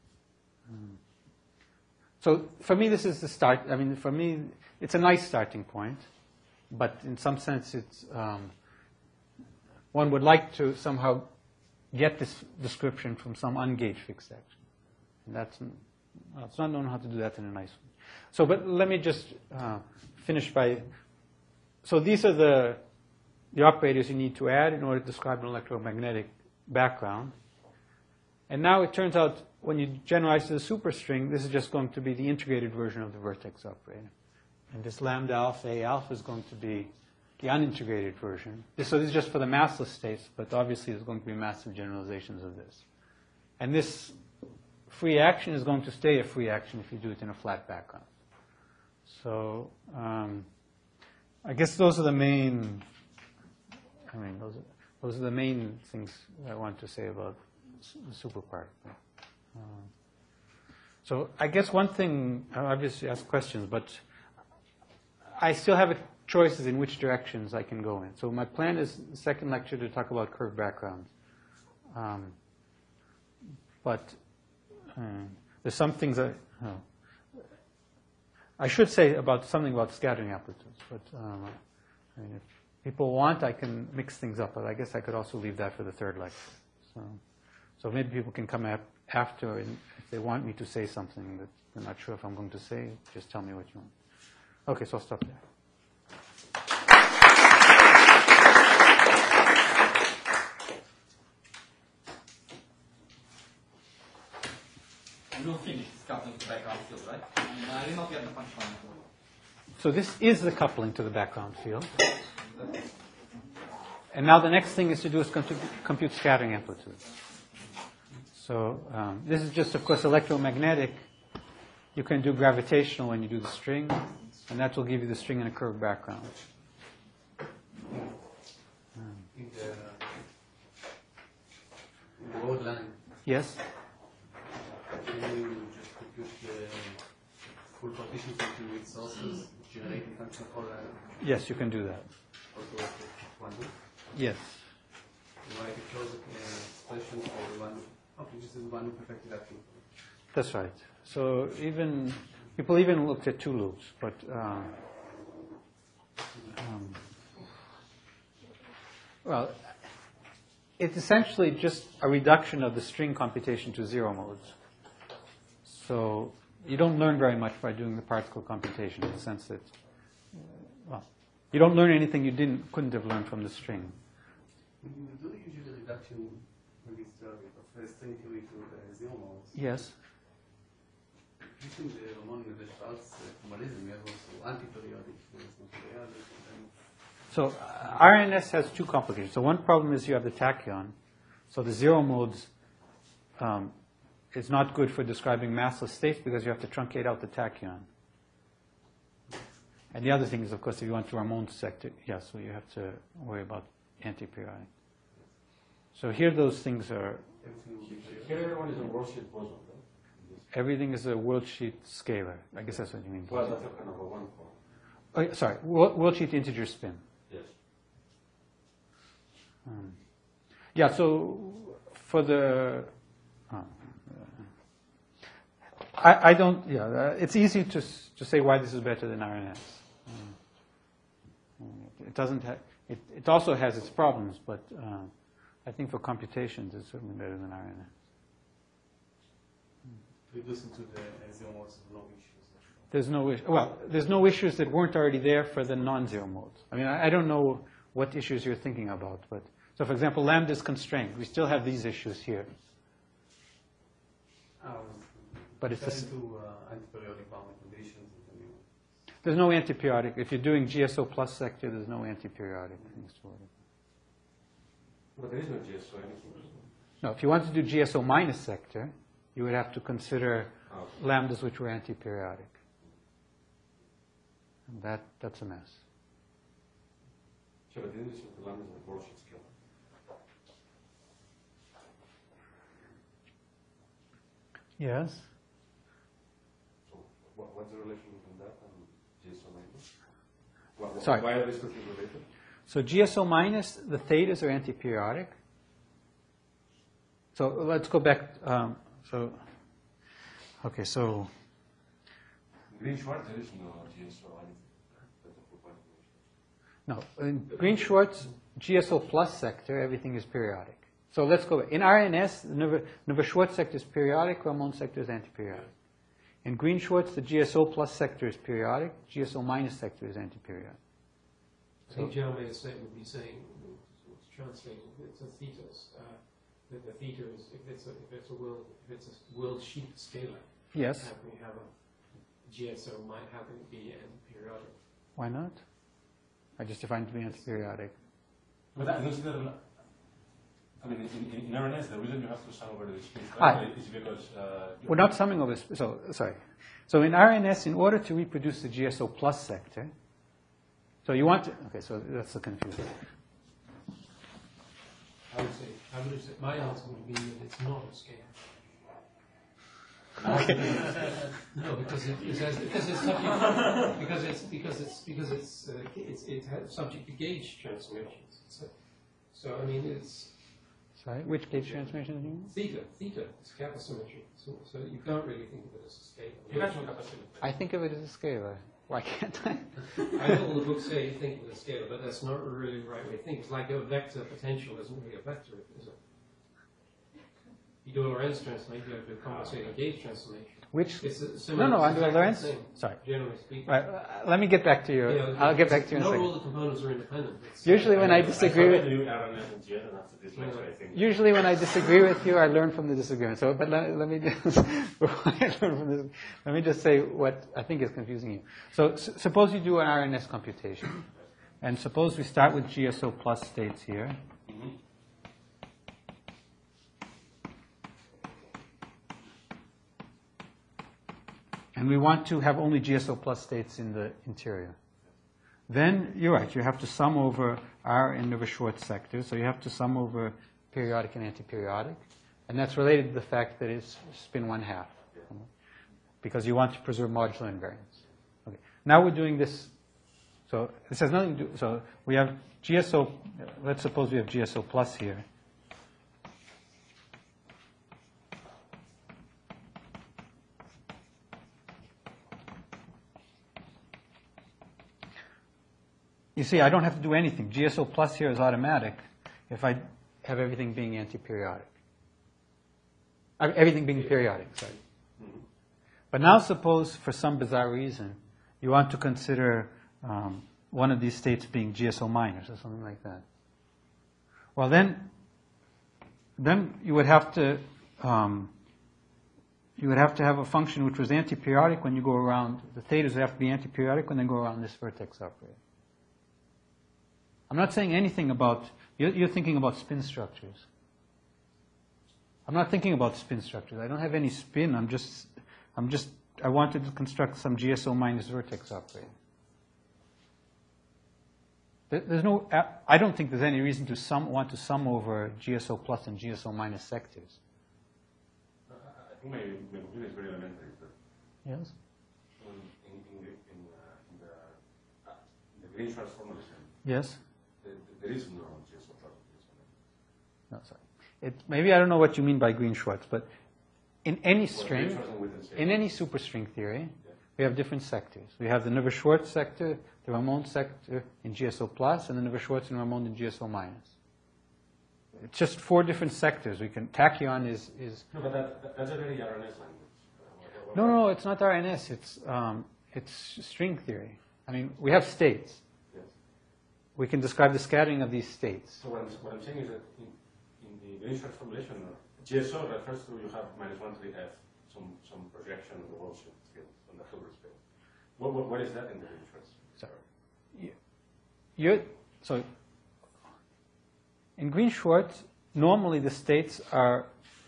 So for me this is the start. I mean, for me it's a nice starting point, but in some sense it's one would like to somehow get this description from some ungauge fixed action. And it's not known how to do that in a nice way. So, but let me just finish by, so these are the operators you need to add in order to describe an electromagnetic background. And now it turns out when you generalize to the superstring, this is just going to be the integrated version of the vertex operator. And this lambda alpha A alpha is going to be the unintegrated version. So this is just for the massless states, but obviously there's going to be massive generalizations of this. And this free action is going to stay a free action if you do it in a flat background. So I guess those are the main, those are the main things I want to say about the superparticle. So I guess one thing, I obviously ask questions, but I still have choices in which directions I can go in. So my plan is the second lecture to talk about curved backgrounds. But there's some things I should say about something about scattering amplitudes. But if people want, I can mix things up. But I guess I could also leave that for the third lecture. So maybe people can come after, and if they want me to say something that they're not sure if I'm going to say, just tell me what you want. Okay, so I'll stop there. We will finish coupling to background field, right? I did not get the punchline. So this is the coupling to the background field. And now the next thing is to do is compute scattering amplitude. So this is just, of course, electromagnetic. You can do gravitational when you do the string, and that will give you the string in a curved background. In the old line, Yes? can you just compute the full partitions into its sources, generating function for Yes, you can do that. also one loop? Yes. You write a closed expression for the one loop. Okay, this is one loop effective action. That's right. So people even looked at two loops, but well, it's essentially just a reduction of the string computation to zero modes. So you don't learn very much by doing the particle computation in the sense that, well, You don't learn anything you couldn't have learned from the string. You do usually reduction with this theory of string theory to zero modes. Yes. Using the Ramon-Schwarz formalism, we have also anti-periodic, periodic. So RNS has two complications. So one problem is you have the tachyon. So the zero modes is not good for describing massless states because you have to truncate out the tachyon. And the other thing is, of course, if you want to Ramon sector, so you have to worry about anti-periodic. So here those things are, Here everyone is a worldsheet boson, right? everything is a worldsheet scalar. I guess that's what you mean. Well, that's a kind of a one form. Oh, yeah, sorry, worldsheet integer spin. Yes. Yeah, so for the, I don't, it's easy to say why this is better than RNS. It doesn't have, it also has its problems, but I think for computations it's certainly better than RNS. Reducing to the zero modes, no issues. There's no issue. Well, there's no issues that weren't already there for the non-zero modes. I mean, I don't know what issues you're thinking about, but so for example, lambda is constrained. We still have these issues here, but it's to anti-periodic boundary conditions. there's no antiperiodic. If you're doing GSO plus sector, there's no antiperiodic things to worry about. But there is no GSO anything. No, if you want to do GSO minus sector, you would have to consider lambdas which were antiperiodic. And that's a mess. Sure, but then this is the lambda and the worldsheet scale. Yes. So what's the relation between that and GSO minus? Sorry. Why are these two things related? So GSO minus, the thetas are antiperiodic. So let's go back. So Green-Schwarz, there is no GSO anything. That's the whole point. no, in Green-Schwarz, GSO plus sector, everything is periodic. So let's go back. In RNS, the Neveu-Schwarz sector is periodic, Ramon sector is antiperiodic. In Green-Schwarz, the GSO plus sector is periodic, GSO minus sector is antiperiodic. I think John made a statement, he's saying, translating, it's a thetas. The theta is, if it's a world sheet scalar, Yes. how can we have a GSO, how can it be antiperiodic? Why not? I just defined it to be antiperiodic. But I don't see that. I mean, in RNS, the reason you have to sum over the discrete Ah. is because We're not summing over. So in RNS, in order to reproduce the GSO plus sector, so you want to. Okay, so that's the confusion. I would say, my answer would be that it's not a scale. No, because it has subject to gauge transformations. So I mean, it's Sorry, which gauge transformation do you mean? theta, it's kappa symmetry. So you can't really think of it as a scale. irrational capacity. I think of it as a scalar. Why can't I? I know all the books say you think of it as a scalar, but that's not really the right way to think. It's like a vector potential isn't really a vector, is it? You do a Lorentz transformation, you have to compensate a gauge transformation. Which? It's a similar. No, it's under exactly Lorentz. the same, Sorry. generally speaking. Right, let me get back to you. Yeah, I'll get back to you in a not second. all the components are independent. It's, Usually when I disagree with I disagree with you, I learn from the disagreement. So, but let me just before I learn from this, let me just say what I think is confusing you. So, suppose you do an RNS computation, and suppose we start with GSO plus states here. And we want to have only GSO plus states in the interior. Then, you're right, you have to sum over R and Neveu-Schwarz sectors, so you have to sum over periodic and antiperiodic. And that's related to the fact that it's spin 1/2, because you want to preserve modular invariance. Okay. Now we're doing this, so this has nothing to do, so we have GSO, let's suppose we have GSO plus here. You see, I don't have to do anything. GSO plus here is automatic if I have everything being antiperiodic. Everything being periodic, sorry. But now suppose, for some bizarre reason, you want to consider one of these states being GSO minus or something like that. Well, then you would have to have a function which was anti-periodic when you go around. The thetas would have to be anti-periodic when they go around this vertex operator. I'm not saying anything about. You're thinking about spin structures. I'm not thinking about spin structures. I don't have any spin. I wanted to construct some GSO minus vertex operator. There's no. I don't think there's any reason to want to sum over GSO plus and GSO minus sectors. I think my opinion is very elementary. But Yes. in the Green-Schwarz formulation, Yes. there is no GSO plus. No, sorry. Maybe I don't know what you mean by Green-Schwarz, but in any string, in any superstring theory, we have different sectors. We have the Neveu-Schwarz sector, the Ramond sector in GSO plus, and the Neveu-Schwarz and Ramond in GSO minus. It's just 4 different sectors. We can tachyon is. No, but that's a very RNS language. No, it's not RNS. It's string theory. I mean, we have states. Yes. We can describe the scattering of these states. So what I'm saying is that in the Green-Schwarz formulation, GSO refers to you have -1/3f, some projection of the Walsh field on the Hilbert field. What is that in the Green-Schwarz? So in Green-Schwarz, normally the states are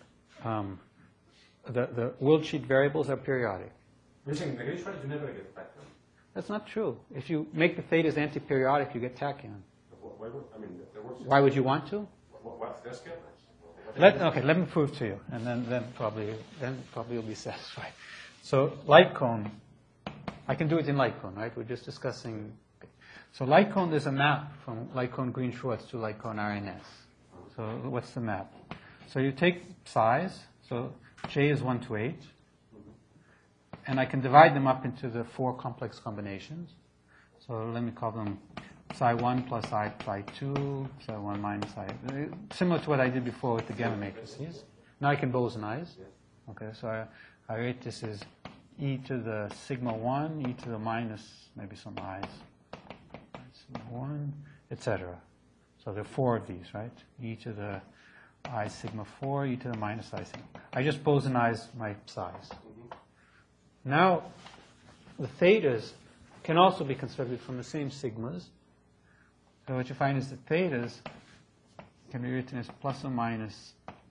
the world sheet variables are periodic. You're saying in the Green-Schwarz you never get tachyon. That's not true. If you make the thetas anti-periodic, you get tachyon. Why would you want to? What's the scale? Let me prove to you, and then probably you'll be satisfied. So light cone, I can do it in light cone, right? We're just discussing. So light cone, there's a map from light cone Green-Schwarz to light cone RNS. So what's the map? So you take size, so J is 1 to 8, and I can divide them up into the 4 complex combinations. So let me call them psi1 plus psi2, psi1 minus I. Similar to what I did before with the gamma matrices. Now I can Bosenize. Okay, so I rate this as e to the sigma 1, e to the minus maybe some i's, sigma 1, etc. So there are 4 of these, right? E to the I sigma 4, e to the minus I sigma. I just Bosenize my psi's. Now, the thetas can also be constructed from the same sigmas. So what you find is that thetas can be written as plus or minus,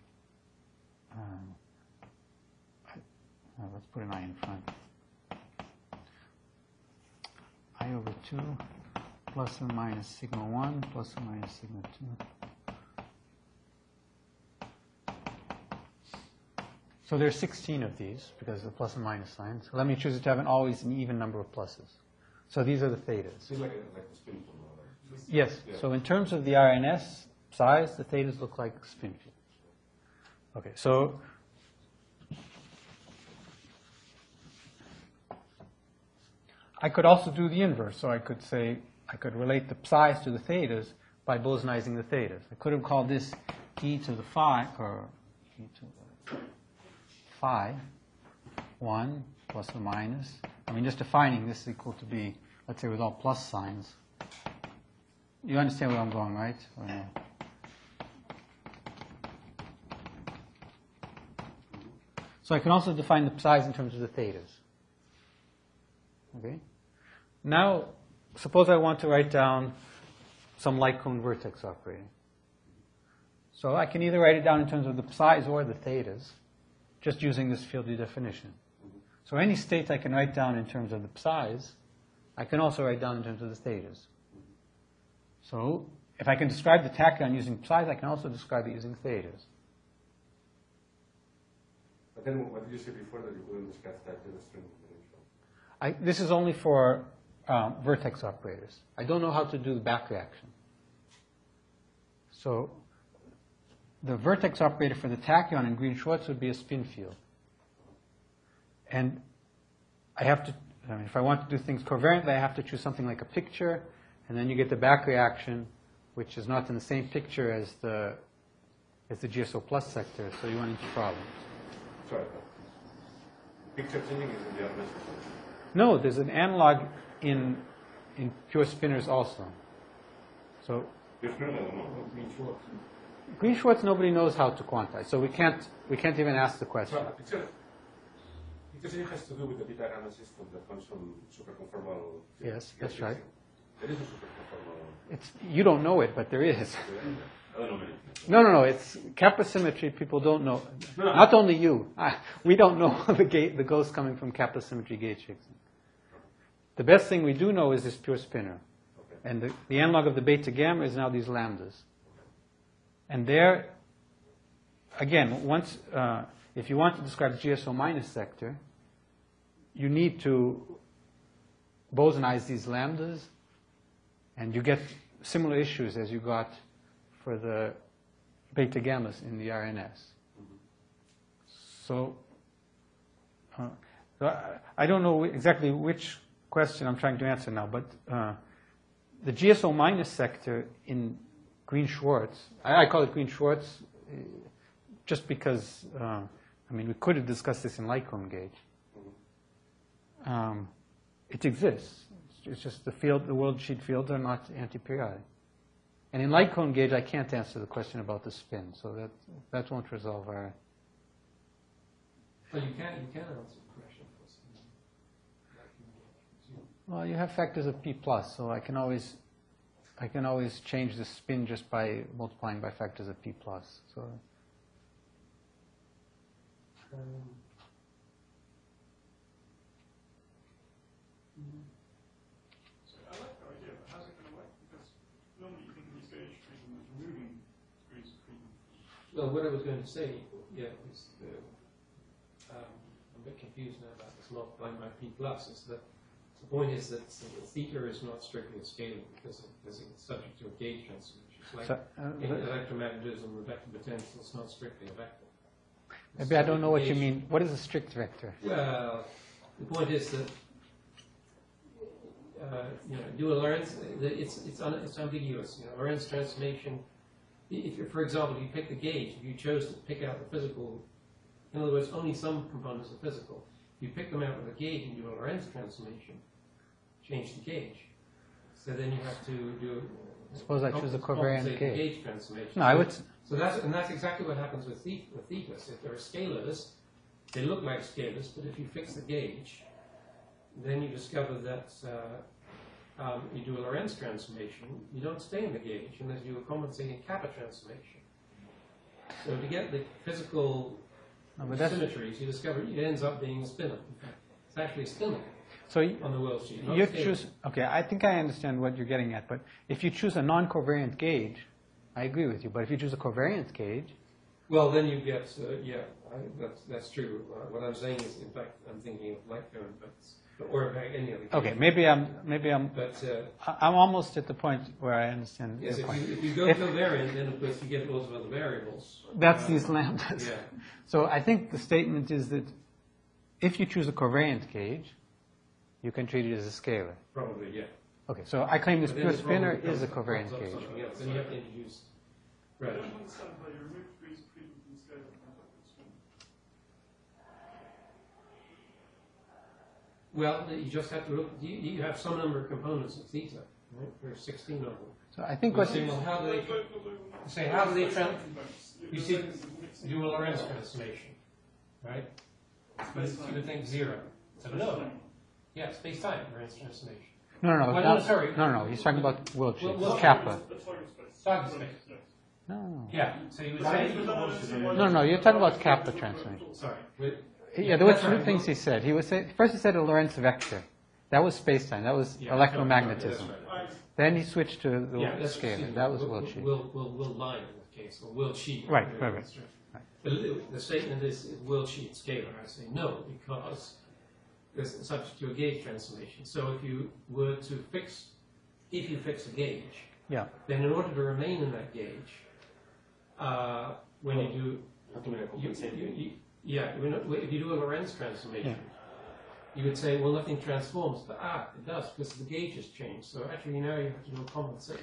let's put an I in front. I over 2 plus or minus sigma 1 plus or minus sigma 2. So there are 16 of these because of the plus and minus sign. So let me choose it to have always an even number of pluses. So these are the thetas. Seems like the spin field. Yes. Yeah. So in terms of the RNS size, the thetas look like spin fields. Okay. So I could also do the inverse. So I could say I could relate the psi's to the thetas by Bosenizing the thetas. I could have called this e to the phi or e to the phi 1 plus or minus. I mean, just defining this is equal to be, let's say, with all plus signs. You understand where I'm going, right? Or no? So I can also define the psi's in terms of the thetas. Okay? Now, suppose I want to write down some light cone vertex operator. So I can either write it down in terms of the psi's or the thetas, just using this field definition. So any state I can write down in terms of the psi's, I can also write down in terms of the thetas. So if I can describe the tachyon using psi's, I can also describe it using thetas. But then what did you say before that you couldn't discuss that in the string? This is only for vertex operators. I don't know how to do the back reaction. So the vertex operator for the tachyon in Green-Schwarz would be a spin field. And I have to, if I want to do things covariantly, I have to choose something like a picture, and then you get the back reaction, which is not in the same picture as the GSO plus sector, so you run into problems. Sorry. Picture changing is in the RNS. No, there's an analog in in pure spinors also. So There's no, Green Schwartz. Green Schwartz nobody knows how to quantize, so we can't even ask the question. So because it has to do with the beta gamma system that comes from superconformal. Yes, that's right. There is a superconformal. You don't know it, but there is. I don't know many. No. It's kappa symmetry. People don't know. No. Not only you. We don't know the ghost coming from kappa symmetry gauge fixing. The best thing we do know is this pure spinor. Okay. And the analog of the beta gamma is now these lambdas. And there, again, once if you want to describe GSO minus sector, you need to bosonize these lambdas, and you get similar issues as you got for the beta gammas in the RNS. So I don't know exactly which question I'm trying to answer now, but the GSO minus sector in Green-Schwartz, I call it Green-Schwartz just because, we could have discussed this in Lycomb gauge. It exists. It's just the world sheet fields are not antiperiodic. And in light cone gauge, I can't answer the question about the spin, so that won't resolve our. Well, you can answer the question for spin. Well, you have factors of p plus, so I can always change the spin just by multiplying by factors of p plus. So. So I like the idea, but how's it going to work? Because normally you think of these gauge freedom as removing degrees of freedom. Well, what I was going to say, is I'm a bit confused now about this multiplying by p plus. Is that the point is that theta is not strictly a scalar because it's subject to a gauge transformation. It's like in electromagnetism, the vector potential is not strictly a vector. Maybe I don't know what you mean. What is a strict vector? Well, the point is that dual Lorentz, it's ambiguous. Lorentz transformation. If for example, if you pick the gauge, if you chose to pick out the physical, in other words, only some components are physical. If you pick them out with a gauge and do a Lorentz transformation, change the gauge. So then you have to do. Suppose I choose a covariant gauge. Transformation. No, I would. So that's exactly what happens with thetas. If there are scalars, they look like scalars, but if you fix the gauge, then you discover that you do a Lorentz transformation, you don't stay in the gauge unless you do a compensating kappa transformation. So to get the physical symmetries, you discover it ends up being a spinor. It's actually a spinor. So on the world sheet. You choose. Okay, I think I understand what you're getting at. But if you choose a non-covariant gauge, I agree with you. But if you choose a covariant gauge, well, then you get that's true. What I'm saying is, in fact, I'm thinking of light cone, or in fact any other. Okay, maybe I'm. But I'm almost at the point where I understand. Yes, your point. if you go covariant, then of course you get lots of other variables. That's these lambdas. Yeah. So I think the statement is that if you choose a covariant gauge, you can treat it as a scalar. Probably, yeah. Okay, so I claim this But pure then the problem spinor is a comes covariant up gauge. something else. Then you have to introduce. I Right. don't understand how you remove degrees of freedom from the scale and end up with a spin. Well, you just have to look. You have some number of components of theta. Right? There's 16 of them. So I think You what say, well, how do they? Say, how do they You see, do a Lorentz transformation, right? You would think zero. So no. Yeah, space-time Lorentz transformation. no, sorry. no. He's talking about world sheets. Well, Kappa. Target space. No. Yeah. So you would say. No. You're talking about Kappa transformation. Sorry. Yeah, there were That's two right. things he said. First he said a Lorentz vector. That was space-time. That was electromagnetism. That's right. Then he switched to the that's scalar. That was world sheet. World line in that case, or world sheet. Right. The statement is world sheet scalar. I say no, because it's subject to a gauge transformation. So if you fix a gauge, Yeah. then in order to remain in that gauge, when you do, Have to make a compensating. if you do a Lorentz transformation, you would say, well, nothing transforms, but it does because the gauge has changed. So actually, now you have to do a compensate.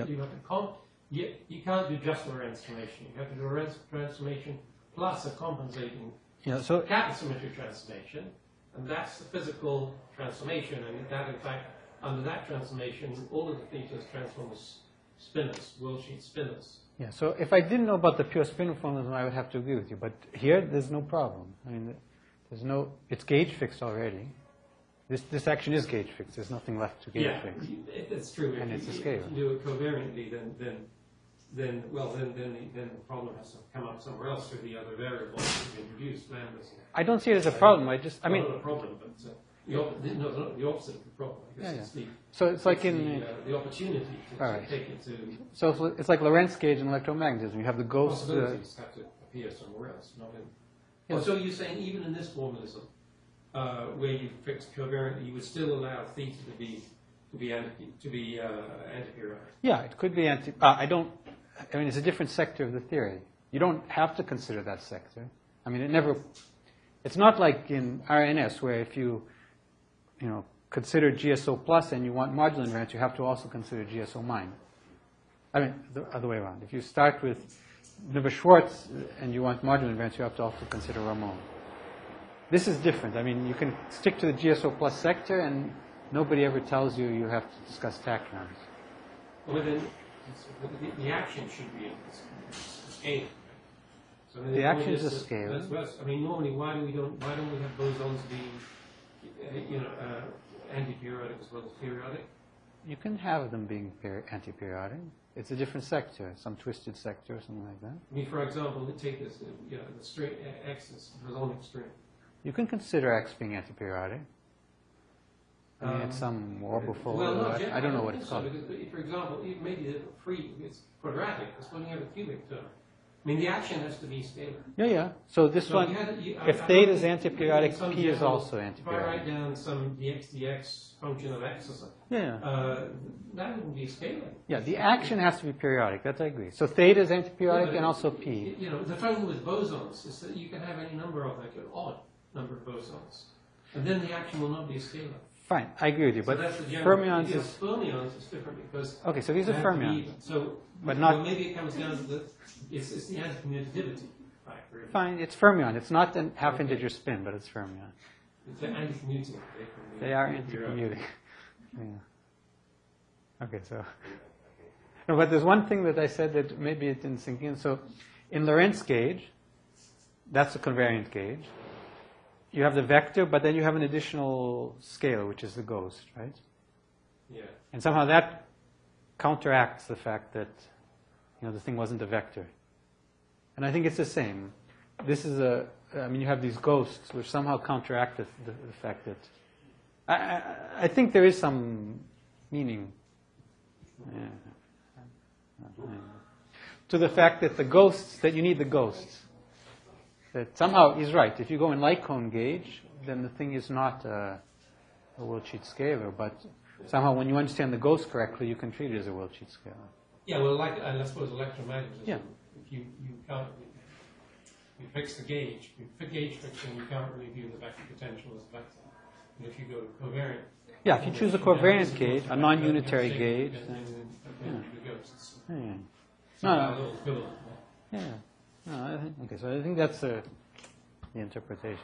You can't do just a Lorentz transformation. You have to do a Lorentz transformation plus a compensating kappa symmetry transformation, and that's the physical transformation, and that in fact under that transformation, all of the thetas transform as spinors, worldsheet spinors. Yeah, so if I didn't know about the pure spinor formalism, I would have to agree with you. But here, there's no problem. I mean, there's no, it's gauge fixed already. This action is gauge fixed. There's nothing left to gauge fix. If it's true. And if it's a you, scalar. If you do it covariantly, then the problem has to come up somewhere else through the other variables that you've introduced, lambdas. I don't see it as a problem. I mean, not a problem, but the opposite of the problem. I guess Yeah, it's the, so it's like it's in, the opportunity to, all right. take it to so it's like Lorentz gauge and electromagnetism. You have the ghost. possibilities have to appear somewhere else, not in. Yeah. Oh, so you're saying even in this formalism, where you fix covariantly, you would still allow theta to be antiperiodic. Yeah, it could be anti. I mean, it's a different sector of the theory. You don't have to consider that sector. I mean, it's not like in RNS where if you consider GSO plus and you want modular invariance, you have to also consider GSO minus. I mean, the other way around. If you start with Nevers-Schwartz and you want modular invariance, you have to also consider Ramon. This is different. I mean, you can stick to the GSO plus sector and nobody ever tells you you have to discuss tachyons. Well, then, the action should be a scalar. So The action is a scalar. I mean, normally, why don't we have bosons being, antiperiodic as well as periodic? You can have them being antiperiodic. It's a different sector, some twisted sector or something like that. I mean, for example, take this, the string X is a bosonic string. You can consider X being antiperiodic. I mean, it's some orbifold. Well, no, I don't know what think it's so, called. because, for example, maybe it's quadratic. It's when you have a cubic term. I mean, the action has to be scalar. Yeah. So this So one, if I theta don't is think antiperiodic, some P is general- also If I write antiperiodic. down some dx function of x or something, Yeah. that wouldn't be a scalar. Yeah, the action has to be periodic. That I agree. So theta is antiperiodic but and also P. The trouble with bosons is that you can have any number of, like an odd number of bosons. And then the action will not be a scalar. Fine, I agree with you. So But that's the general. fermions If you is... have fermions, it's different because Okay, so these are they have to be fermions. even. So, But not- well, maybe it comes down to it's the anti-commutativity factor. Fine, it's fermion. It's not a half-integer spin, but it's fermion. It's the anti-commuting. They are anti-commuting. Yeah. Okay, so... No, but there's one thing that I said that maybe it didn't sink in. So in Lorentz gauge, that's a covariant gauge. You have the vector, but then you have an additional scalar, which is the ghost, right? Yeah. And somehow that counteracts the fact that the thing wasn't a vector. And I think it's the same. This is you have these ghosts which somehow counteract the fact that... I think there is some meaning to the fact that you need the ghosts. That somehow he's right. If you go in light cone gauge, then the thing is not a worldsheet scalar, but somehow when you understand the ghost correctly, you can treat it as a worldsheet scalar. Yeah, well, I suppose electromagnetism. Yeah. If you can't, you fix the gauge. For gauge fixing, you can't really view the vector potential as a vector. And if you go to covariant. Yeah, if you choose a covariant gauge, a non-unitary gauge, then... the ghosts. Yeah. Somehow a little equivalent. Yeah. No, okay, so I think that's the interpretation.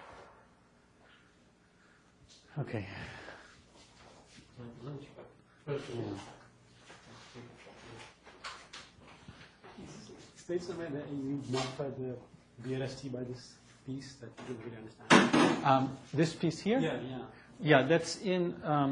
Okay. Explain somewhere that you modified the BLST by this piece that you didn't really understand. This piece here? Yeah. Yeah, that's in,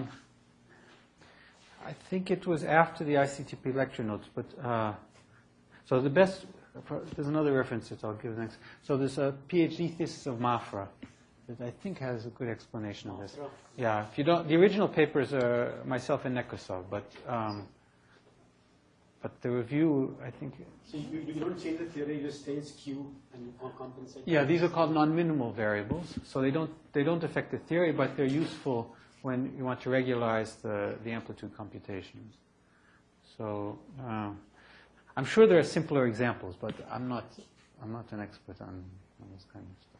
I think it was after the ICTP lecture notes, but, so there's another reference that I'll give next. So there's a PhD thesis of Mafra that I think has a good explanation of this. Yeah, if you don't, the original papers are myself and Nekrasov, but the review, I think... So you don't change the theory, you just change Q and compensate? Yeah, these are called non-minimal variables, so they don't affect the theory, but they're useful when you want to regularize the amplitude computations. So I'm sure there are simpler examples, but I'm not an expert on this kind of stuff.